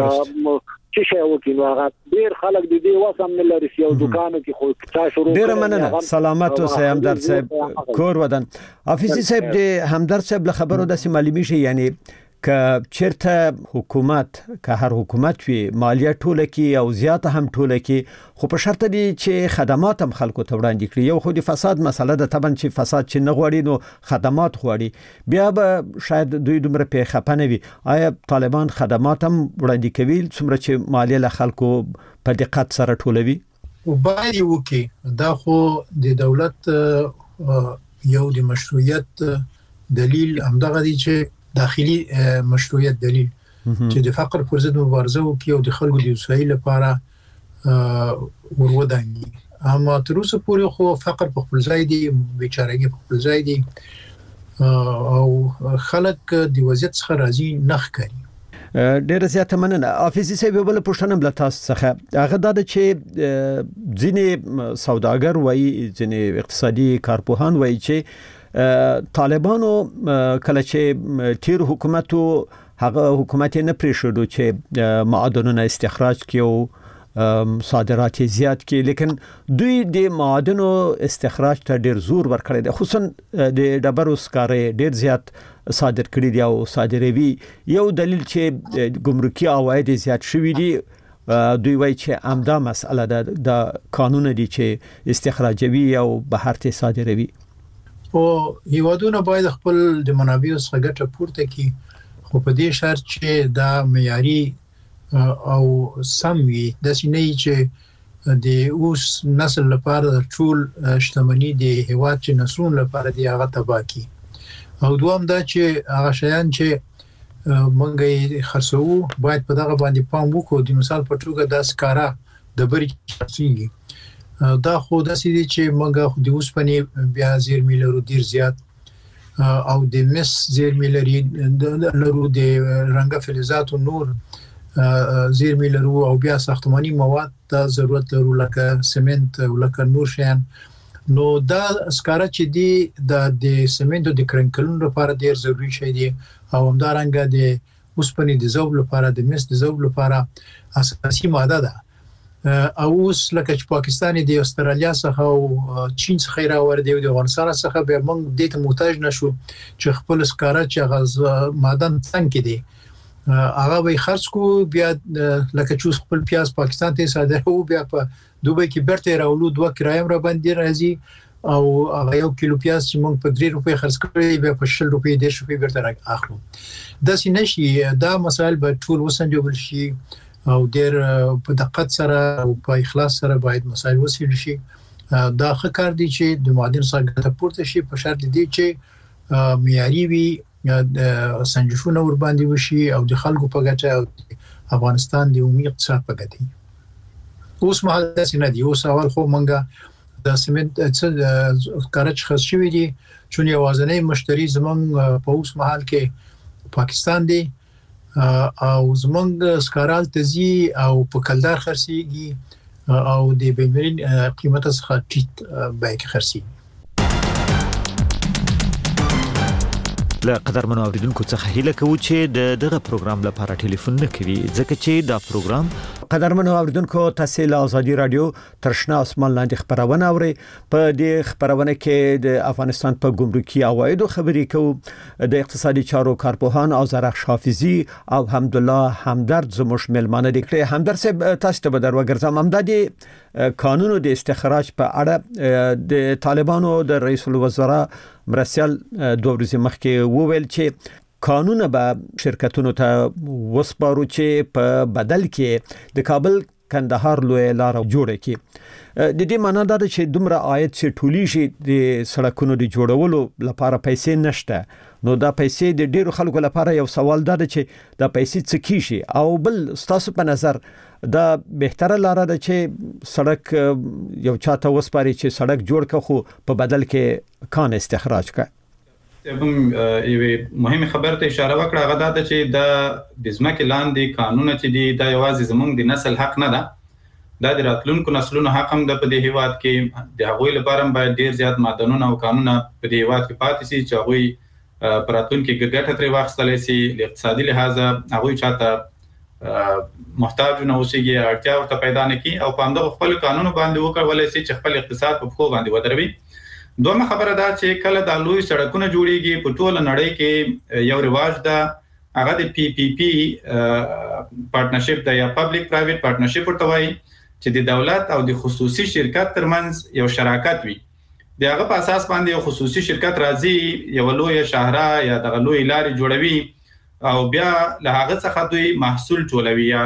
چې شی وکینو هغه ډیر خلک د دې وسم نه لري او دکانو کې خو چا شروع ډیر مننه سلامت اوسه همدرد صاحب کور ودان افیسی صاحب د همدرد صاحب له خبرو د سیمالی میشي یعنی ک چیرته حکومت که هر حکومت وي مالیه ټوله کی او زیاته هم ټوله کی خو په شرط دي چې خدمات هم خلکو ته وړاندې کړي. یو خو د فساد مسله ده، طبعا چې فساد چې نه غواړي نو خدمات غواړي، بیا به شاید دوی دومره په خپنه وي. آیا طالبان خدمات هم وړاندې کوي څومره چې مالیه له خلکو په دقت سره ټولوي؟ وبای وکي دا خو د دولت یو د مشروعیت دلیل همدغه دي چې داخلي مشروعیت دلیل چې د فقر پر ضد مبارزه وکي او د خلکو د وسایل لپاره ورودانګي. اما تر اوسه پورې خو فقر په خپل ځای دی، بیچارهګي په خپل ځای دی او خلک د وضعیت څخه راضي نه ښکاري. ډیره زیاته مننه. حافظي صاحب بل پوښتنه بل تاسو څخه هغه د چې ځینې سوداګر وایي، ځینې اقتصادي کارپوهان وایي چې طالبانو کله چې تیر حکومتو هغه حکومت نه پریښودو چې معادنونه استخراج کیو صادرات زیات کی، لیکن دوی د معادنو استخراج ته ډیر زور ورکړی دی، خصوصا د ډبرو سکاره ډیر زیات صادر کړی دی او صادروي. یو دلیل چې ګمرکي عواید زیات شوي دي، دوی وایي چې امدا مسأله د قانون دی چې استخراجوي او بهر ته صادروي. او هیوادونه باید خپل د منابعو څخه ګټه پورته کړي، خو په دې شرط چې دا معیاري او سم وي، داسې نه چې د اوس نسل لپاره ټول شتمنۍ د هیواد چې نسلونو لپاره دی هغه تباہ کی. او دوام دا چې هغه شیان چې مونږ خرڅو باید په دغه باندې پام وکړو. د مثال په توګه د سکاره د بری خرڅيږي، دا خو داسې دي چې مونږ د اوسپنې بیا زیرمې لرو ډیر زیات، او د مس زیرمې لرو، د رنګ فلزات او نور زیرمې لرو، او بیا ساختماني مواد ته ضرورت لرو لکه سمنت او لکه نور شیان. نو دا سکاره چې دی د سمنت او د کرنکلونو لپاره ډیر ضروری شی دی، او همدارنګه د اوسپنې د ذوب لپاره، د مس د ذوب لپاره اساسي ماده ده. او اوس لکه چې پاکستان د استرالیا څخه او چین څخه راوړ دی او د افغانستان څخه به موږ د ته محتاج نشو چې خپل سکاره چې غاز معدن څنګه دی هغه به خرڅ کو، بیا لکه چې خپل پیاز پاکستان ته صادرو، بیا په دوبۍ کې برته راولو، 2 کرایم را باندې راځي، او هغه یو کیلو پیاز چې موږ په 3 روپۍ خرڅ کړی بیا په 60 روپۍ 10 روپۍ برته اخلو. داسې نشي. دا مسائل به ټول وسنجول شي او ډیر په دقت سره او په اخلاص سره باید مسائل وسیل شي. دا ښه کار دی چې د معادن څخه پورته شي، په شرط دی چې معیاري وي، سنجشونه ور باندې وشي او د خلکو په ګټه او افغانستان د عمومي اقتصاد په ګټه. اوس مهال داسې نه دی. اوس اول خو مونږه د سمنت څخه کارچ خرڅ شوی دي، چون یوازنی مشتری زمونږ په اوس مهال کې پاکستان دی، او زمونږ سکارال تزي او په کلدار خرڅيږي او د بینرین قیمت څخه ټیټ بیه کې خرڅيږي. له قدرمنو اوریدونکو څخه هیله کوو چې دغه پروګرام لپاره ټلیفون نه کوي، ځکه چې دا پروګرام قدرمنو اوریدونکو تاسو له ازادي رادیو ترشنا اسمان لاندې خبرونه اوري. په دې خبرونه کې د افغانستان په ګمرکي عوایدو خبرې کوو. د اقتصادي چارو کارپوهان اوزارخ حافظي او حمدالله همدرد زموږ ملمانه دي کړي. همدرد صاحب تاسو ته به در وګرځم. همدادي قانون د استخراج په اړه د طالبانو د رئیس الوزرا مرسل 2 ورځې مخکې وویل چې قانون به شرکتونو ته وسپارو چې په بدل کې د کابل کندهار لوی لار جوړه کړي. د دې معنی دا ده چې دومره عاید چې ټولي شي د سړکونو د جوړولو لپاره پیسې نشته. نو دا پیسې د ډیرو خلکو لپاره یو سوال ده چې دا پیسې څه کیږي، او بل ستاسو په نظر دا بهتره لار ده چې سړک یو چاته وسپاري چې سړک جوړ کړي خو په بدل کې کان استخراج کړي. یوه مهمه خبره ته اشاره وکړه، هغه دا چې د ځمکې لاندې قانون چې دی دا یوازې زموږ د نسل حق نه ده، دا د راتلونکو نسلونو حق هم د په دې هیواد کې د هغوی لپاره باید ډیر زیات معدنونه او قانونه په دې هیواد کې پاتې شي چې هغوی پر راتلونکو کې ګټه ترې واخیستلی شي. له اقتصادي لحاظه هغوی چاته محتاج نه اوسېږي، اړتیا ورته پیدا نه کړي او په همدغه خپل قانونو باندې وکړولی شي چې خپل اقتصاد په پښو باندې ودروي. دومره خبره ده چې کله د لوی سړکونه جوړیږي په ټوله نړۍ کې یو رواج ده هغه د پی پی پی پارټنرشپ د یا پبلک پرایویټ پارټنرشپ ورته وایي چې د دولت او د خصوصي شرکت ترمنځ یو شراکت وي. دغه په اساس باندې یو خصوصي شرکت راځي یو لوی شهره یا د لوی لارې جوړوي او بیا له هغه څخه دوی محصول ټولوي یا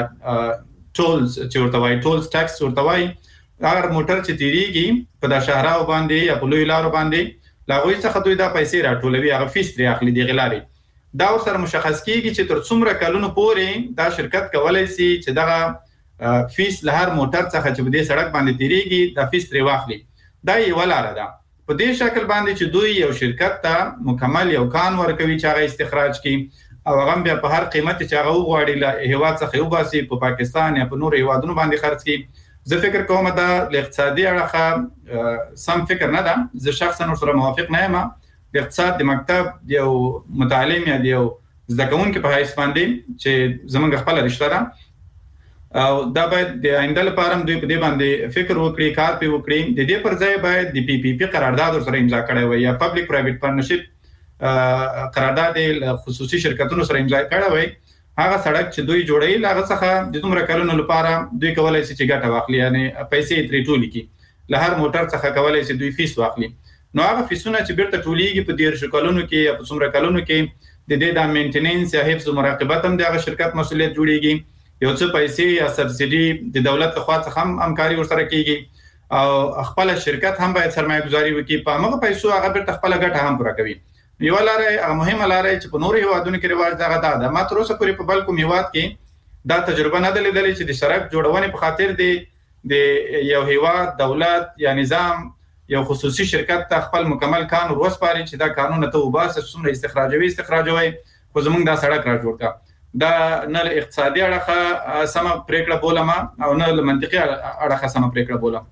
ټولز چې ورته وایي ټولز ټیکس ورته وایي. هغه موټر چې تیریږي په د شهره باندې یا په لوی لارو باندې لاغوي څخه دوی دا پیسې راټولوي هغه فیس لري اخلي دی غلاري. دا ورسره مشخص کیږي چې تر څومره کلونو پورې دا شرکت کولای شي چې دغه فیس له هر موټر څخه چې په دې سړک باندې تیریږي دا فیس لري واخلي. دا یو لار ده. په دې شکل باندې چې دوی یو شرکت ته مکمل یو کان ورکوي چې هغه استخراج کړي او هغه بیا په هر قیمت چې هغه وغواړي له هیواد څخه یو باسي په پاکستان یا په نور هیوادونو باندې خرڅ کړي. زه فکر کوم دا د اقتصادي اړخه سم فکر نه ده. زه شخصا سره موافق نه یم. د اقتصاد د مکتب یو متعلم یا یو زده کوونکی په حیث باندې چې زمونږ خپل رشتہ ده او دا باید د آینده لپاره دوی په دې باندې فکر وکړي کار په وکړي. د دې پر ځای باید د پی پی پی قرارداد سره امضا کړي وي یا پبلک پرایویټ پارټنرشپ قرارداد خصوصي شرکتونو سره امضا کړي وي. هغه سړک چې دوی جوړوي لاغه څخه د دومره کلونو لپاره دوی کولای شي چې ګټه واخلي یعنی پیسې ترې ټولې کی له هر موټر څخه کولای شي دوی فیس واخلي. نو هغه فیسونه چې بیرته ټولېږي په 10 کلونو کې یا په څومره کلونو کې د دې د مینټیننس یا حفظ او مراقبت هم د شرکت مسؤلیت جوړیږي. یو څه پیسې یا سبسيډي د دولت لخوا څخه هم همکاري ورسره کیږي او خپل شرکت هم باید سرمایه گذاري وکړي په هغه پیسو هغه بیرته خپل ګټه هم پوره کوي. یو لاره مهمه لاره چې په نورو هیوادونو کې رواج دغه ده. ما تر اوسه پورې په بل کوم هیواد کې دا تجربه نه ده لیدلې چې د سړک جوړونې په خاطر د یو هیواد دولت یا نظام یو خصوصي شرکت ته خپل مکمل کان وروسپاري چې دا قانون ته وباسه څومره استخراجوي خو زمونږ دا سړک را جوړ کا. دا نه اقتصادي اړخه سم پریکړه بولم او نه منطقي اړخه سم پریکړه بولم.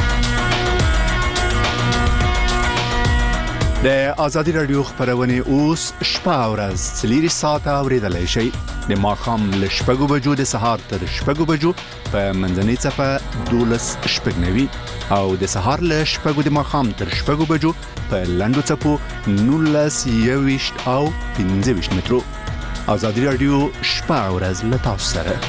د آزادی رادیو خبرونه اوس شپه او ورځ 3 ساعته اوریدلای شئ. د ماښام له 6 بجو د سهار تر 6 بجو په منځنۍ صفه 12:09 او د سهار له 6 د ماښام تر 6 بجو په لنډو صفو 19:20 او 15 مترو. آزادی رادیو شپه او ورځ له تاسو سره.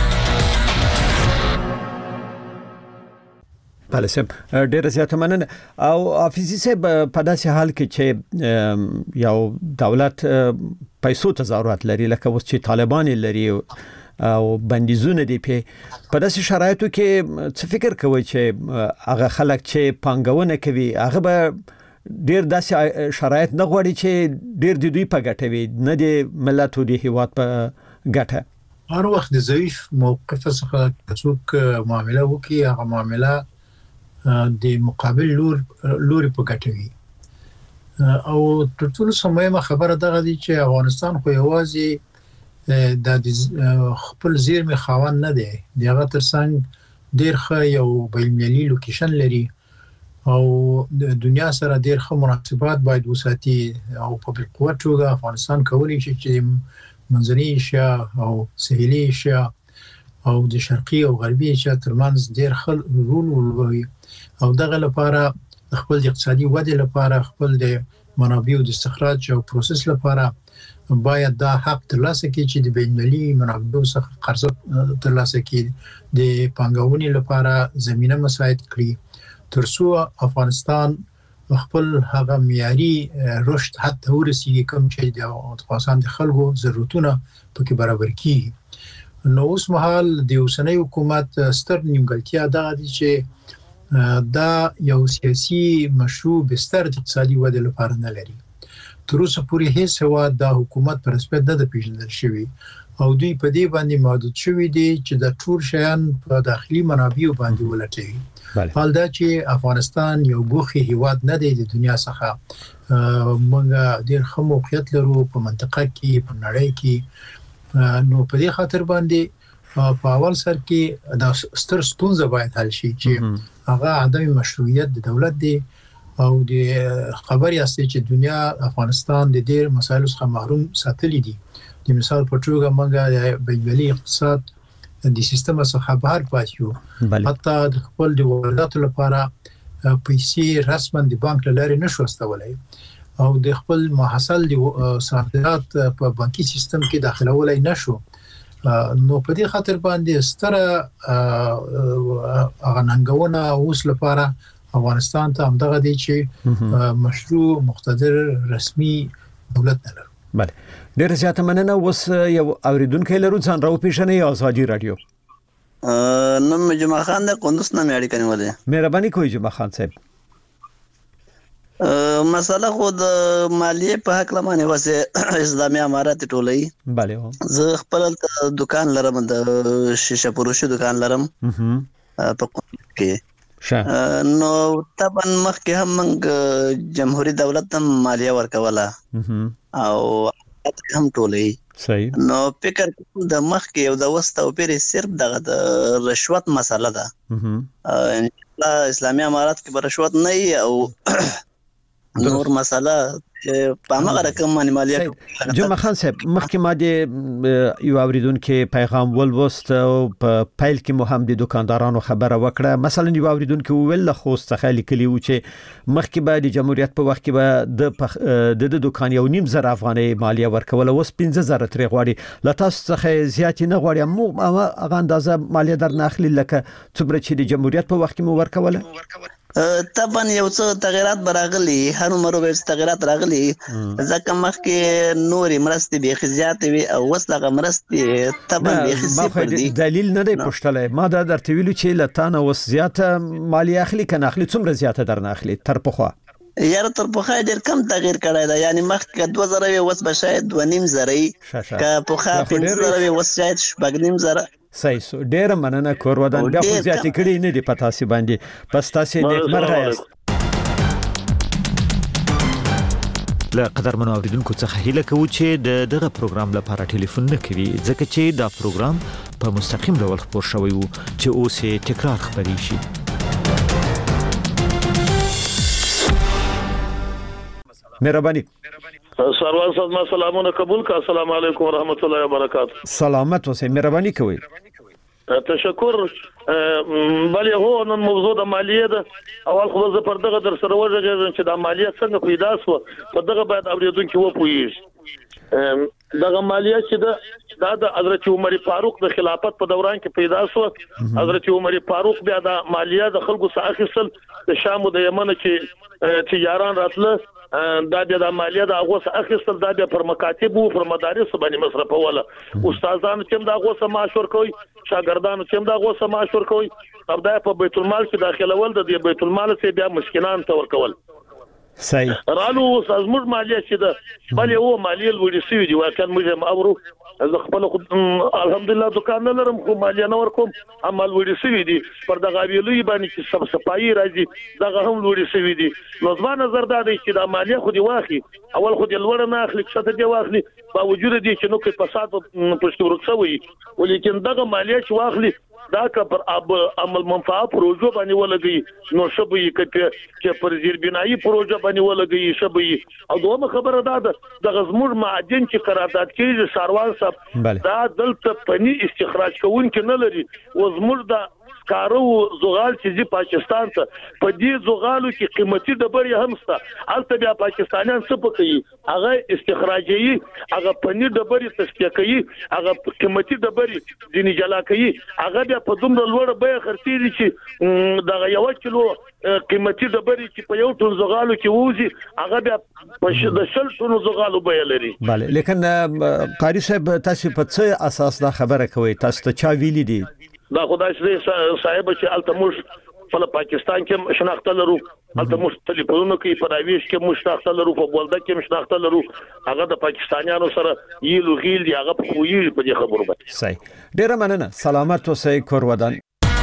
بله صاحب ډیره زیاته مننه. او حافظي صاحب په داسې حال کې چې یو دولت پیسو تظاهرات لري لکه اوس چې طالبان لري او بندیزونه دي په داسې شرایطو کې څه فکر کوي چې هغه خلک چې پانګونه کوي هغه به ډیر داسې شرایط نه غواړي چې ډیر د دوی په ګټه وي نه د ملت او د هیواد په ګټه. هر وخت د ضعیف موقف څخه څوک معامله وکړي هغه معامله د مقابل لوري په ګټوي. او تر ټولو سمه خبره دغه دي چې افغانستان خو یوازې د خپل زیرمې خاوند نه دی. دغه ترڅنګ ډیر ښه یو بین‌المللي لوکیشن لري او د دنیا سره ډیر ښه مناسبات باید وساتي او په بالقوه توګه افغانستان کولی شي چې منځنۍ ایشیا او سهیلي ایشیا او د شرقي او غربي ایشیا ترمنځ ډیر ښه رول ولوبوي او دغه لپاره خپل اقتصادي ودې لپاره خپل د منابعو د استخراج او پروسس لپاره باید دا حق ترلاسه کړي چې د بین‌المللي منابعو څخه قرض ترلاسه کړي د پانګونې لپاره زمينه مساعد کړي ترڅو افغانستان خپل هغه معیاري رشد حتی ورسیږي کوم چې د افغانستان د خلکو ضرورتونه پکې برابر کړي. نو اوس مهال د اوسنۍ حکومت ستر نیمګړتیا دا دي چې دا یو سیاسي مشروع بستر د اقتصادي ودې لپاره نه لري. تر اوسه پورې هیڅ هیواد د حکومت پر رسمیت نه پیژندل شوی او دوی په دې باندې محدود شوی دي چې د ټول شیان په داخلي منابعو باندې ولټوي. حال دا چې افغانستان یو ګوخي هیواد نه دی د دنیا څخه. موږ ډیر ښه موقعیت لرو په منطقه کې په نړۍ کې. نو په دې خاطر باندې په اول سر کې د ستر ستونزه باید حل شي چې هغه عدم مشروعیت د دولت دی او د خبري اساسي چې دنیا افغانستان د ډیر مسایلو څخه محروم ساتلی دي. د مثال په توګه موږ د بین‌المللي اقتصاد د سیستم څخه بهر پاتې یو. حتی د خپل د وارداتو لپاره پیسې رسماً د بانک له لارې نشو استولای او د خپل محصل صادرات په بانکي سیستم کې داخلولای نشو نو په دې خاطر باندې ستره غننګونه اوس لپاره افغانستان ته همدغه دي چې مشروع مقتدر رسمي دولت نه لري. بله ډیر زیاته مننه. اوس یو اوریدونکو لرو ځان راو پیژنې آزادي رادیو. نم جمعه خان د قندوز نه اړیکه نیولې. مهرباني کوئ جمعه خان صاحب. مساله خود مالیه په حق لمانه واسه اسلامي امارات ټولې. bale زه خپل دکان لرم د شیشه فروشي دکان لرم په کې نو طبعا مخکې هم جمهوریت دولت هم مالیه ورکوله او هم ټولې صحیح. نو فکر کوم د مخکې او د وسط او پیر صرف دغه د رشوت مسله ده. ان اسلامي امارات کې رشوت نه او نور مسله په هغه رقم باندې مالیه. جمعه خان صاحب مخکې ما د یو اوریدونکو پیغام ولوست او په فایل کې مو هم د دکاندارانو خبره وکړه. مثلا یو اوریدونکو ویل خو څخه لیکلی و چې مخکې به د جمهوریت په وخت کې به د دکان یو نیم زر افغانۍ مالیه ورکول او 15000 تر غواړي لا تاسو څخه زیات نه غواړي مو هغه اندازه مالیه در نه اخلي لکه څومره چې د جمهوریت په وخت کې مو ورکول. طبعا یو څه تغیرات براغلي هر عمر به تغیرات راغلي ځکه مخکې نوري مرستې به خزيات وي او وسلغه مرستې طبعا به خزي دلیل نه دی پښتله ما دا درته ویلو چې لتان او زیاته مالیه اخلي کنه اخلي څومره زیاته درنه اخلي تر پخوا یاره تر پخوا ډیر کم تغییر کړی دا یعنی مخکې 2000 وس به شاید 2.5 زره که پخوا 5000 وس شاید 2.5 صحیح سو ډیر مننه کور ودان بیا خو زیاتې کړي نه دی پتا سي باندې پس تاسو نیکمرغه یاست. له قدرمنو اوریدونکو څخه هیله کوو چې دغه پروګرام لپاره ټلیفون نه کوي ځکه چې دا پروګرام په مستقیم ډول خبر شوی وو چې اوس تکرار خبري شي. مهرباني. سروان صاحب سلامونه قبول کا. السلام علیکم ورحمت الله وبرکاته. سلامت اوسئ. مهرباني کوئ. تشکر. بلې هو نن موضوع د مالیه ده. اول خو زه پر دغه در سره وژغږم چې د مالیه څنګه پیدا شو په دغه باید اوریدونکو وپوهیږي. دغه مالیه چې دا د حضرت عمر فاروق د خلافت په دوران کې پیدا شو. حضرت عمر فاروق بیا د مالیه د خلکو څخه اخیستل د شام او د یمن چې تجاران راتله دا د مالیه د هغه څخه اخیستل دا پر مکاتب او پر مدارس باندې مصرفوله. استادانو چې دا هغه څخه معاش ورکوي شاګردانو چې دا هغه څخه معاش ورکوي او دا په بیت المال کې داخلول د بیت المال څخه بیا مسکینان ته ورکول. صحیح. رالو زموږ مالیه چې ده بلې هو مالیه لوړې شوې دي واکن موږ هم اورو زه خپل الحمدلله دکان نه لرم خو مالیه نه ورکوم عمل وړي شوې دي پر دغه ویلوي باندې چې سب صفایي راځي دغه هم وړي شوې دي. نو زما نظر دا دی چې دا مالیه خو دی واخلي اول خو دی لوړ نه اخلي څه دی واخلي باوجود دي چې نو کې فساد پښتو ورڅوي ولیکن دغه مالیه چې واخلي دا که پر عمل منفعه پروژه باندې ولګي نو شبي چې پر زیربنایي پروژه باندې ولګي شبي. او دومره خبره ده د غزمور معدن چې قرارداد کیږي ساروان صاحب دا دلته پني استخراج کوونکې نه لري او زمور د کارو زغال چې پاکستان ته په دې زغالو کې قیمتي ډبرې هم سته البته بیا پاکستانیان څه پکې هغه استخراجي هغه پني ډبرې تصفیه کوي هغه قیمتي ډبرې ځینې جلا کوي هغه بیا په دومره لوړ بیه خرڅېږي چې دغه یو کیلو قیمتي ډبرې چې په یو ټن زغالو کې وځي هغه بیا په د شل ټن زغالو بیه لري. bale لیکن قاری صاحب تاسو په څه اساس دا خبره کوي تاسو ته چا ویلي دي دا خدای صاحب چې التموش په پاکستان کې شناخته لرو التموش ټلیفونونو کې پراویش کې مشتاخته لرو په بولده کې مشتاخته لرو هغه د پاکستانیانو سره یلو غیل دی هغه په ویل په دې خبرو باندې. صحیح. ډیر مننه. سلامت اوسئ کور ودان.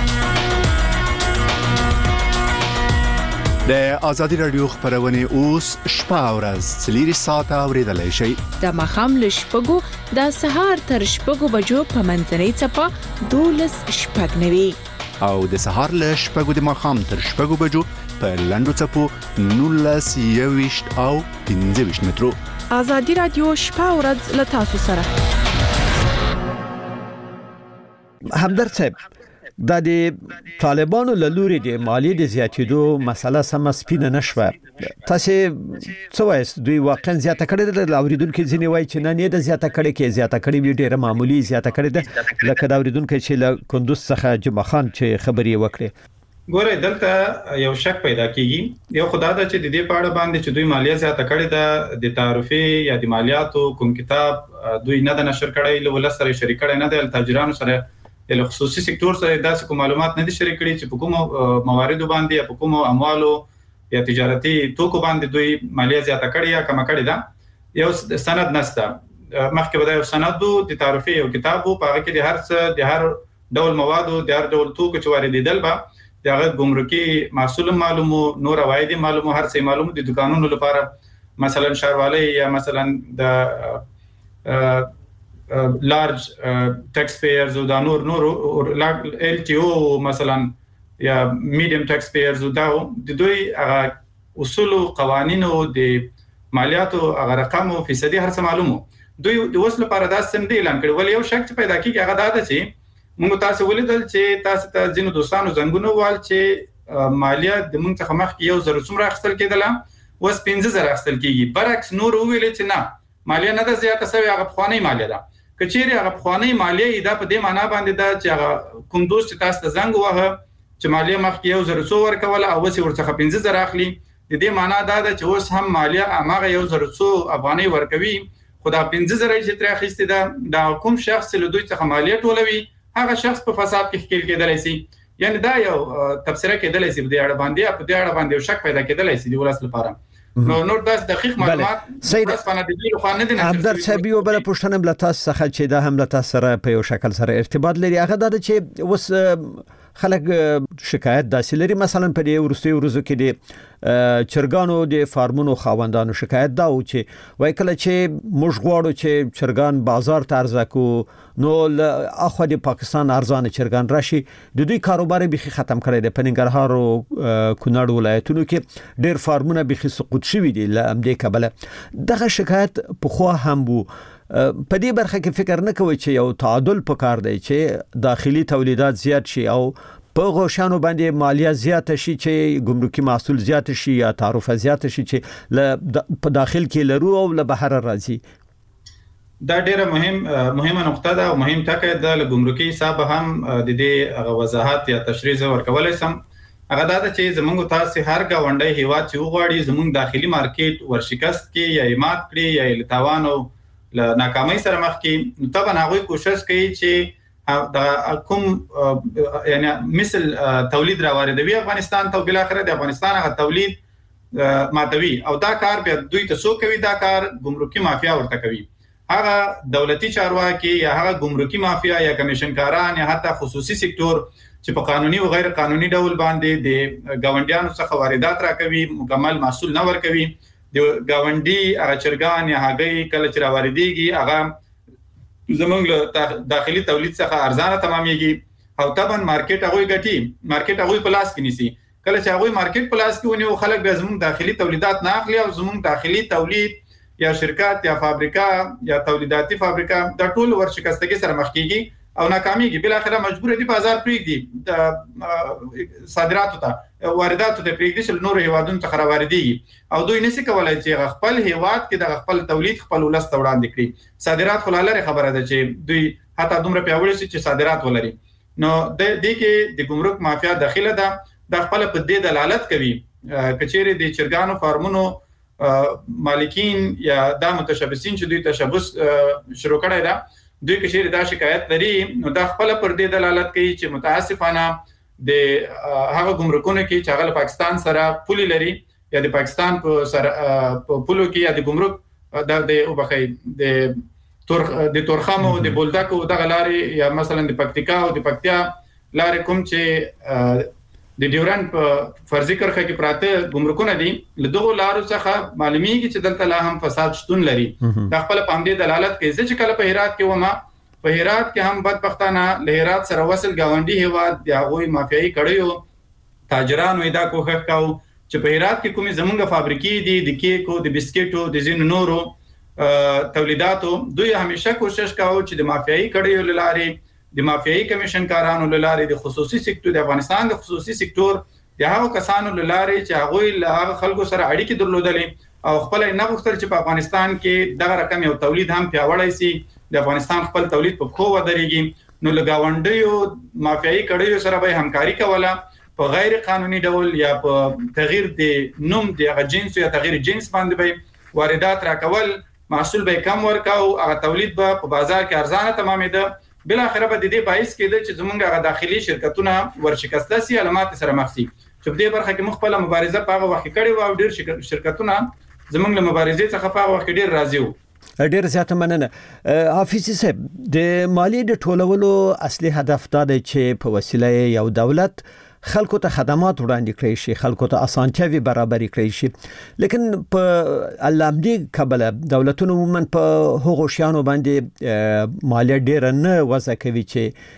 د آزادي رادیو خبرونه اوس شپه ورځ 3 ساعته اوریدلای شئ. د مخام له شپږو د سهار تر شپږو بجو په منځنۍ چپه 12 شپږ نوي او د سهار له شپږو د مخام تر شپږو بجو په لندو چپو 19 او 15 مترو. آزادي رادیو شپه ورځ له تاسو سره. همدرد صاحب د طالبانو له لوري د مالیې د زیاتېدو مسله سم سپینه نشوه. تاسو څه وایي دوی واقعا زیاته کړې ده؟ اوریدونکو ځینې وایي چې نه د زیاته کړې کې زیاته کړې وی ډیره معمولی زیاته کړې ده، لکه د اوریدونکو چې له کندوز څخه جمعه خان چې خبري وکړي. ګوره دلته یو شک پیدا کیږي، یو خدای دا چې د دې پاړه باندې چې دوی مالیه زیاته کړې ده د تعرفه یا د مالیاتو کوم کتاب دوی نه د نشر کړی له ولسره شریک کړي نه د تاجرانو سره د خصوصي سکتور سره داسې کوم معلومات نه دي شریک کړي چې په کوم موارد باندې یا په کوم اموالو یا تجارتي توکو باندې دوی مالیه زیاته کړي یا کم کړي ده. یو سند نشته، مخکې به یو سند د تعرفه یو کتابو په هغه کې د هر څه د هر ډول موادو د هر ډول توکو چې واردېدل به دغه ګمرکي محصول معلومو، نور عواید معلومو، هر څه معلومو د دکانونو لپاره، مثلا شهروالۍ یا مثلا د لارج ټیکس پیئرز او د نور ال ټي او مثلا یا میډیم ټیکس پیئرز او د دوی اصول او قوانین او د مالیاتو هغه رقم او فیصدي هر څه معلومو. دوی د وسله لپاره دا سم دی اعلان کړي. ول یو شک پیدا کیږي هغه دا ده چې موږ تاسو ولیدل چې تاسو ته ځینو دوستانو زنګونه وال چې مالیه د موږ څخه مخکې 1000 څومره اخیستل کېدله، اوس 15000 اخیستل کیږي. برعکس نور ویل چې نه مالیه نه ده زیاته شوی، هغه خواني مالیه ده. کچېری هغه خواني مالیه دا په دې معنا باندې ده چې هغه کوم دوست تاسو ته زنګ وهه چې مالیه مخکې 1000 ورکوله او اوس ورڅخه 15000 اخلي، د دې معنا دا ده چې اوس هم مالیه هغه 1000 افغاني ورکوي، خو دا 15000 چې تر اخیسته ده دا کوم شخص له دوی څخه مالیه ټولوي هغه شخص په فساد کې ښکیل کېدلی شي. یعنی دا یو تفسیر کېدلی شي په دې اړه باندې یو شک پیدا کېدلی شي د ولس لپاره. نور داس دقیق معلومات بس فنه د دې خو نه دي. عبدالرحمن صاحب یو بل پوښتنه بل تاسو څخه چې دا هم له تاسو سره په یو شکل سره ارتباط لري، هغه دا چې اوس خلک شکایت داسې لري، مثلا په دې ورستي ورځو کې د چرګانو د فارمونو خاوندانو شکایت دا و چې وای کله چې موږ غواړو چې چرګان بازار ته عرضه کو نو اخو د پاکستان ارزان چرګان راشي، د دوی کاروبار به ختم کړي د پننګرهار او کونړ ولایتونو کې ډېر فارمونه به سقوط شوي دي لامدې کبله. دغه شکایت په خو هم وو. په دې برخه کې فکر نه کوي چې یو تعادل پکار دی چې داخلي تولیدات زیات شي او په غوښانو باندې مالیه زیات شي چې ګمرکي محصول زیات شي یا تعرفه زیات شي چې په داخل کې لرو او له بهر راځي. دا ډیره مهمه نقطه ده او مهم ټکی ده. له ګمرکي حساب هم د دې وضاحت یا تشریح ورکولای سم. هغه دا چې زمونږ تاسو هر گاونډي هیواد چې وغواړي زمونږ داخلي مارکیټ ورشکست کې یا ایمات کړي یا لتاوان او ل ناکامۍ سره مخ کې، نو طبعا هغه کوشش کوي چې د کوم یعنی مثل تولید را واردوي افغانستان ته، بل اخر د افغانستان هغه تولید ماتوي او دا کار بیا دوی ته سو کوي، دا کار ګمرکي مافیا ورته کوي. هغه دولتي چارواکي یا هغه ګمرکي مافیا یا کمیشنکاران یا حتی خصوصي سکتور چې په قانوني او غیر قانوني ډول باندې د گاونډیانو څخه واردات راکوي، مکمل محصول نه ورکوي. د گاونډي هغه چرګان یا هګۍ کله چې راوړيږي هغه زمونږ له داخلي تولید څخه ارزانه تمامېږي او طبعا مارکیټ هغه ګټي، مارکیټ هغه په لاس کې نیسي. کله چې هغه مارکیټ په لاس کې ونیو خلک به زمونږ داخلي تولیدات نه اخلي او زمونږ داخلي تولید یا شرکت یا فابریکا یا تولیداتي فابریکا د ټول ورشکستګي سره مخ کیږي او ناکامېږي. بل اخر مجبور دي بازار پریږدي د صادراتو ته وارداتو ته پریږدي چې نور هیوادونو څخه راوړيږي او دوی نشي کولای چې خپل هیواد کې د خپل تولید خپل ولست وړاندې کړي. صادرات خلاله خبره ده چې دوی حتی دومره پیاوړي شي چې صادرات ولري. نو د دې کې د ګمرک مافیا داخله ده، د خپل په دې دلالت کوي کچېره د چرګانو فارمونو مالکین یا د متشبثین چې دوی تشبث شروع کړی ده، دوی کچېره دا شکایت لري، نو دا خپل پر دې دلالت کوي چې متاسفانه د هغه ګمرکونو کې چې هغه پاکستان سره پولي لري یا د پاکستان په سره په پولو کې یا د ګمرک د وبخي د تورخم او د بولدک او د غلاري یا مثلا د پکتیکا او د پکتیا لارې کوم چې د ډیورن په فرضي کرخه کې پراته ګمرکونه دي، له دغه لارو څخه معلومیږي چې دلته لا هم فساد شتون لري. د خپل پام دې دلالت کوي چې کله په هرات کې ومه په هرات کې هم بدبختانه له هرات سره وصل گاونډي هیواد د هغوی مافیایي کړیو تاجرانو دا کوښښ کاوه چې په هرات کې کومې زمونږ فابریکې دي د کیکو د بسکټو د زینو نورو تولیداتو، دوی همیشه کوشش کاوه چې د مافیایي کړیو لارې د مافیایي کمیشن کارانو لاره د خصوصي سکتور د افغانستان د خصوصي سکتور د هغو کسانو لاره چې هغه له خلکو سره اړیکې درلودلې او خپل نه غوښتل چې په افغانستان کې دغه رقم یو تولید هم پیاوړی سي د افغانستان خپل تولید په خو ودرېږي نو لګاونډیو مافیایي کړیو سره به همکاري کوله په غیر قانوني ډول یا په تغییر د نوم د جنس یا تغییر جنس باندې به واردات راکول محصول به کم ورکاو هغه تولید به په بازار کې ارزانه تمامېده بل اخر به د دې پایس کېده چې زمونږ هغه داخلي شرکتونه ورشکسته سي علامات سره مخ سي چې په دې برخه کې مخ په مبارزه په هغه وخت کړي و او ډېر شرکتونه زمونږ له مبارزې څخه په هغه وخت ډېر راضي وو ډېر زیاته مننه حافظ صاحب د مالی د ټولولو اصلي هدف دا دی چې په وسیله یو دولت خلکو ته خدمات وړاندې کړی شي خلکو ته اسانتیاوي برابرۍ کړی شي لیکن په علامدي کبله دولتونو عموما په هغو شیانو باندې مالیه ډیر نه وضع کوي چې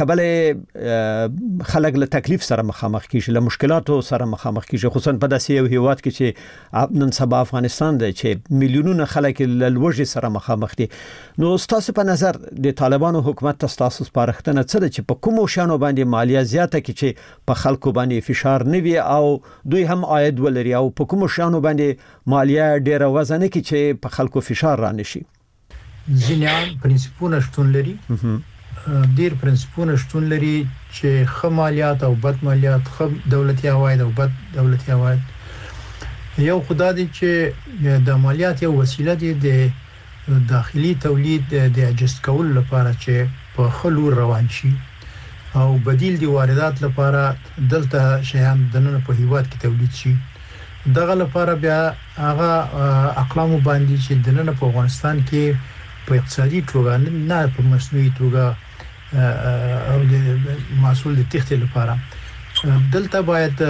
لکبله خلک له تکلیف سره مخامخ کیږي له مشکلاتو سره مخامخ کیږي خصوصا په داسې یو هیواد کې چې نن سبا افغانستان دی چې میلیونونه خلک له لوږې سره مخامخ دي نو تاسو په نظر د طالبانو حکومت تاسو سپارښتنه څه ده چې په کومو شانو باندې مالیه زیاته کی چې په خلکو باندې فشار نه وي او دوی هم عاید ولري او په کومو شانو باندې مالیه ډیره وزن کی چې په خلکو فشار را نشي ځینې پرنسپونه شتون لري ډیر پرنسپونه شتون لري چې خمالیات او بد مالیات خم دولتي عواید او بد دولتي عواید یو خدای دی چې د مالیات یو وسیله دی د داخلي تولید د اجست کول لپاره چې په خلو روان شي او بدیل دی واردات لپاره دلته شیان دنه په هیواد کې تولید شي دغه لپاره بیا هغه اقلام باندې چې دنه په افغانستان کې په اقتصادي توګه نه په مصنوعي توګه او د محصول د تخت لپاره دلته باید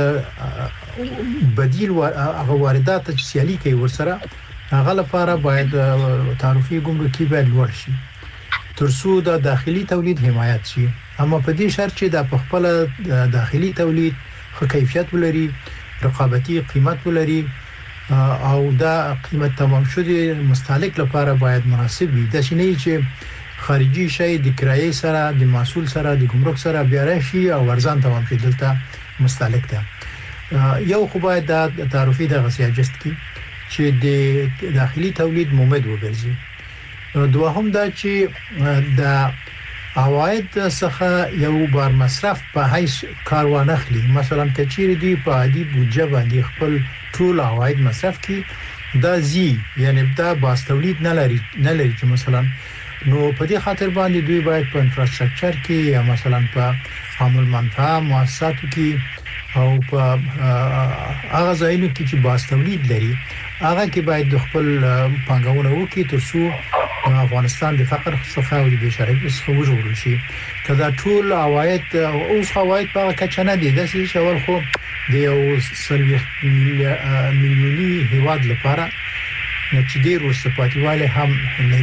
بدیل هغه واردات چې سیالي کوي ورسره هغه لپاره باید تعرفي ګمرکي باید لوړ شي ترڅو د داخلي تولید حمایت شي اما په دې شرط چې د خپل داخلي تولید ښه کیفیت ولري رقابتي قیمت ولري او دا قیمت تمام شوی مستهلک لپاره باید مناسب وي د شنه چې خارجي شي د کرایې سره د محصول سره د ګمرک سره بیا راشي او ارزان تمام شي دلته مستهلک ده یو خو باید د تعرفي د غسیاجست کی چې د داخلي تولید مومد وګرځي دوهم دا چې د عواید څخه یو بار مصرف په هیڅ کاروان اخلي مثلا کچیر دی په عادي بودجه باندې خپل ټول عواید مصرف کی دا زی یعنی دا باس تولید نه لري چې مثلا نو په دې خاطر باندې دوی باید په انفراستراکچر کې یا مثلا په عامل منفعه مؤسساتو کې او په هغه ځایونو کې چې باس تولید لري هغه کې باید د خپل پانګونه وکړي ترڅو افغانستان د فقر څخه او د بشرۍ څخه وژغورل شي کله ټول عواید اوس عواید په کچه نه دي د شول خو د یو میلیوني هیواد لپاره چې ډیر وسپاتیواله هم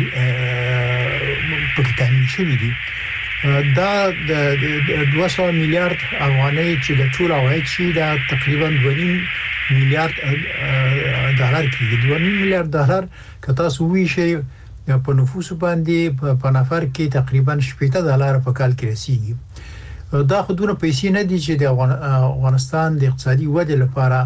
په تامین شوی دي دا د 200 میلیارډ افغانۍ چې د ټول عواید شي دا تقریبا 2 میلیارډ ډالر کېږي 2 میلیارډ ډالر کته سوي شي په نفوس باندې په نفر کې تقریبا 80 ډالر په کال کې رسیږي دا خودونه پیسې نه دي چې د افغانستان د اقتصادي ودې لپاره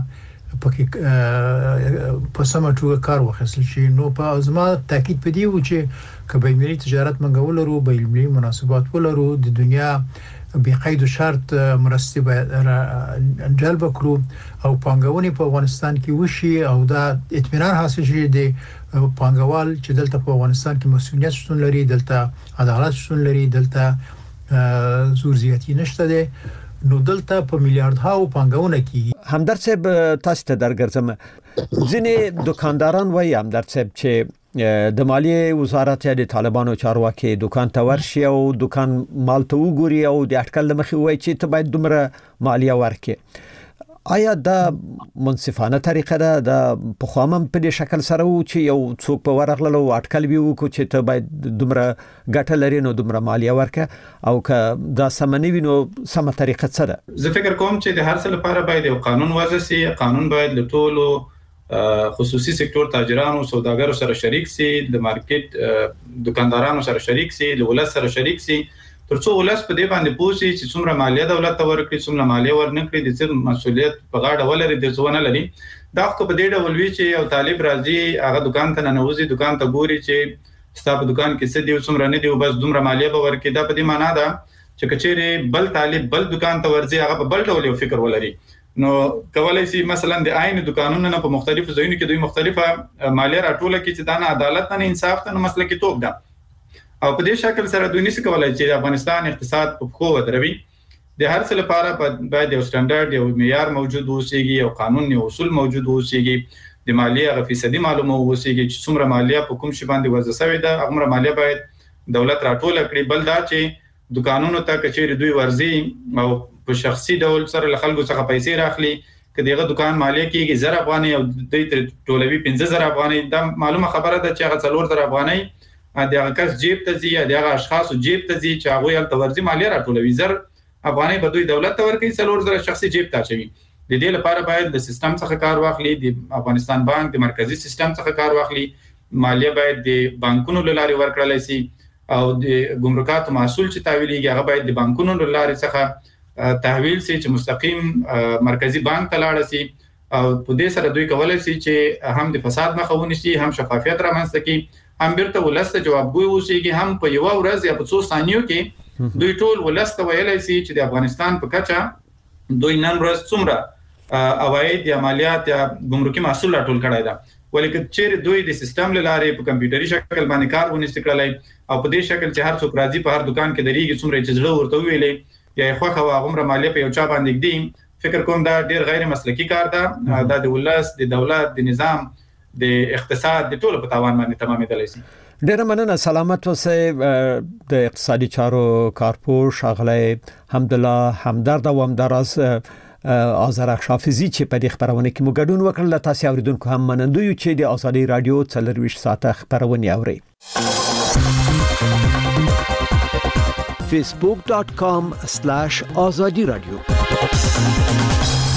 په سمه توګه کار واخیستل شي نو په ازما تاکید پدې و چې کبه ملي تجارت منګول ورو به ملي مناسبات ولرو د دنیا بقید شرط مرستې جلب کړو او پانګونې په افغانستان کې وشي او دا اطمینان حاصل شي د پانګوال چې دلته په افغانستان کې مسؤلیت شتون لري دلته عدالت شتون لري دلته زور زیاتی نشته ده نو دلته په میلیارډ پانګونه کې همدرد صاحب تاسو ته درګرځم ځینې دکانداران وایي همدرد صاحب چې د مالیې وزارت یا د طالبانو چارواکي دکان ته ورشي او دکان مال ته وګوري او د اټکل مخې وایي چې ته باید دومره مالیه ورکې آیا دا منصفانه طریقه ده د پخوامم په دې شکل سره و چې یو څوک په ورغلو اټکل وی وکړي چې ته باید دومره ګټه لري نو دومره مالیه ورکه او که دا سمنی وینو سمه طریقه څه ده زه فکر کوم چې د هر څه لپاره باید یو قانون وضع شي قانون باید له ټولو خصوصي سکتور تاجرانو سوداګرو سره شریک سي د مارکیټ دکاندارانو سره شریک سي د ولادت سره شریک سي ترڅو ولس په دې باندې پوښي چې څومره مالیه دولت ته ورکړي څومره مالیه ورنکړي د څه مسولیت په غاړه ولري د څه ونه لري دا خو په دې ډول وی چې یو طالب راځي هغه دکان ته ننوځي دکان ته ګوري چې ستاسو دکان کې څه دی څومره نه دی بس دومره مالیه به ورکړي دا په دې معنی ده چې کچېره بل طالب بل دکان ته ورځي هغه په بل ډول یو فکر ولري نو کولای شي مثلا د عین دکانونو نه په مختلفو ځایونو کې دوی مختلفه مالیه راټوله کې چې دا نه عدالت نه انصاف ته مسله کې توپ ده او په دې شکل سره دوی نشي کولای چې افغانستان اقتصاد په خو ودروي د هر څه لپاره باید یو سټانډرډ یو معیار موجود اوسېږي او قانوني اصول موجود اوسېږي د مالیه غو فیصدي معلومه اوسېږي چې څومره مالیه په کوم شي باندې وضع شوی ده هغه مالیه باید دولت راټوله کړي بل دا چې دکانونو ته کچېری دوی ورځي او په شخصي ډول سره خلکو څخه پیسې راخلي کدیغه دکان مالیه کېږي 1000 افغانۍ او دوی ټولوي 15000 افغانۍ دا معلومه خبره ده چې هغه 4000 افغانۍ دغه کس جیب ته ځي دغه اشخاص جیب ته ځي چې هغه یل تورځي مالیه راټولوي 1000 افغانۍ به دوی دولت ته ورکړي 4000 شخصي جیب ته چوي د دې لپاره باید د سیستم څخه کار واخلي د افغانستان بانک د مرکزی سیستم څخه کار واخلي مالیه باید د بانکونو لاري ورکړل شي او د ګمرکاتو محصول چې تحویلېږي هغه باید د بانکونو لاري څخه تحویل شي چې مستقیم مرکزی بانک ته لاړ شي او په دې سره دوی کولای شي چې هم د فساد مخه ونیسي هم شفافیت رامنځته کړي هم بیرته ولسته جوابګوي اوسېږي هم په یو ورځ یا په څو ثانیو کې دوی ټول ولسته ویلای شي چې د افغانستان په کچه دوی نن ورځ څومره اواید یا مالیات یا ګمرکي محصول راټول کړای دا ولیکن چې دوی د سیستم لاره په کمپیوټري شکل باندې کار ونیسي کړلای او په دې شکل چې هر څوک راځي په هر دکان کې درېږي څومره چې زړه ورته ویلې یا خوخه واغمره مالیه په یو چا باندې دی فکر کوم دا ډیر غیر مسلکی کار ده دا د ولس د دولت د نظام د اقتصاد د ټولو په تاوان باندې تمامېدلی شي ډیر مننه سلامت اوسئ د اقتصادي چارو کارپوش اغلی حمدالله همدرد او همداراز آذرخ حافظي چې په دې خبرونه کې مو ګډون وکړل تاسو اوریدونکو هم منندوی چې د ازادي رادیو 24 ساعته خبرونه اوري facebook.com/azadi radio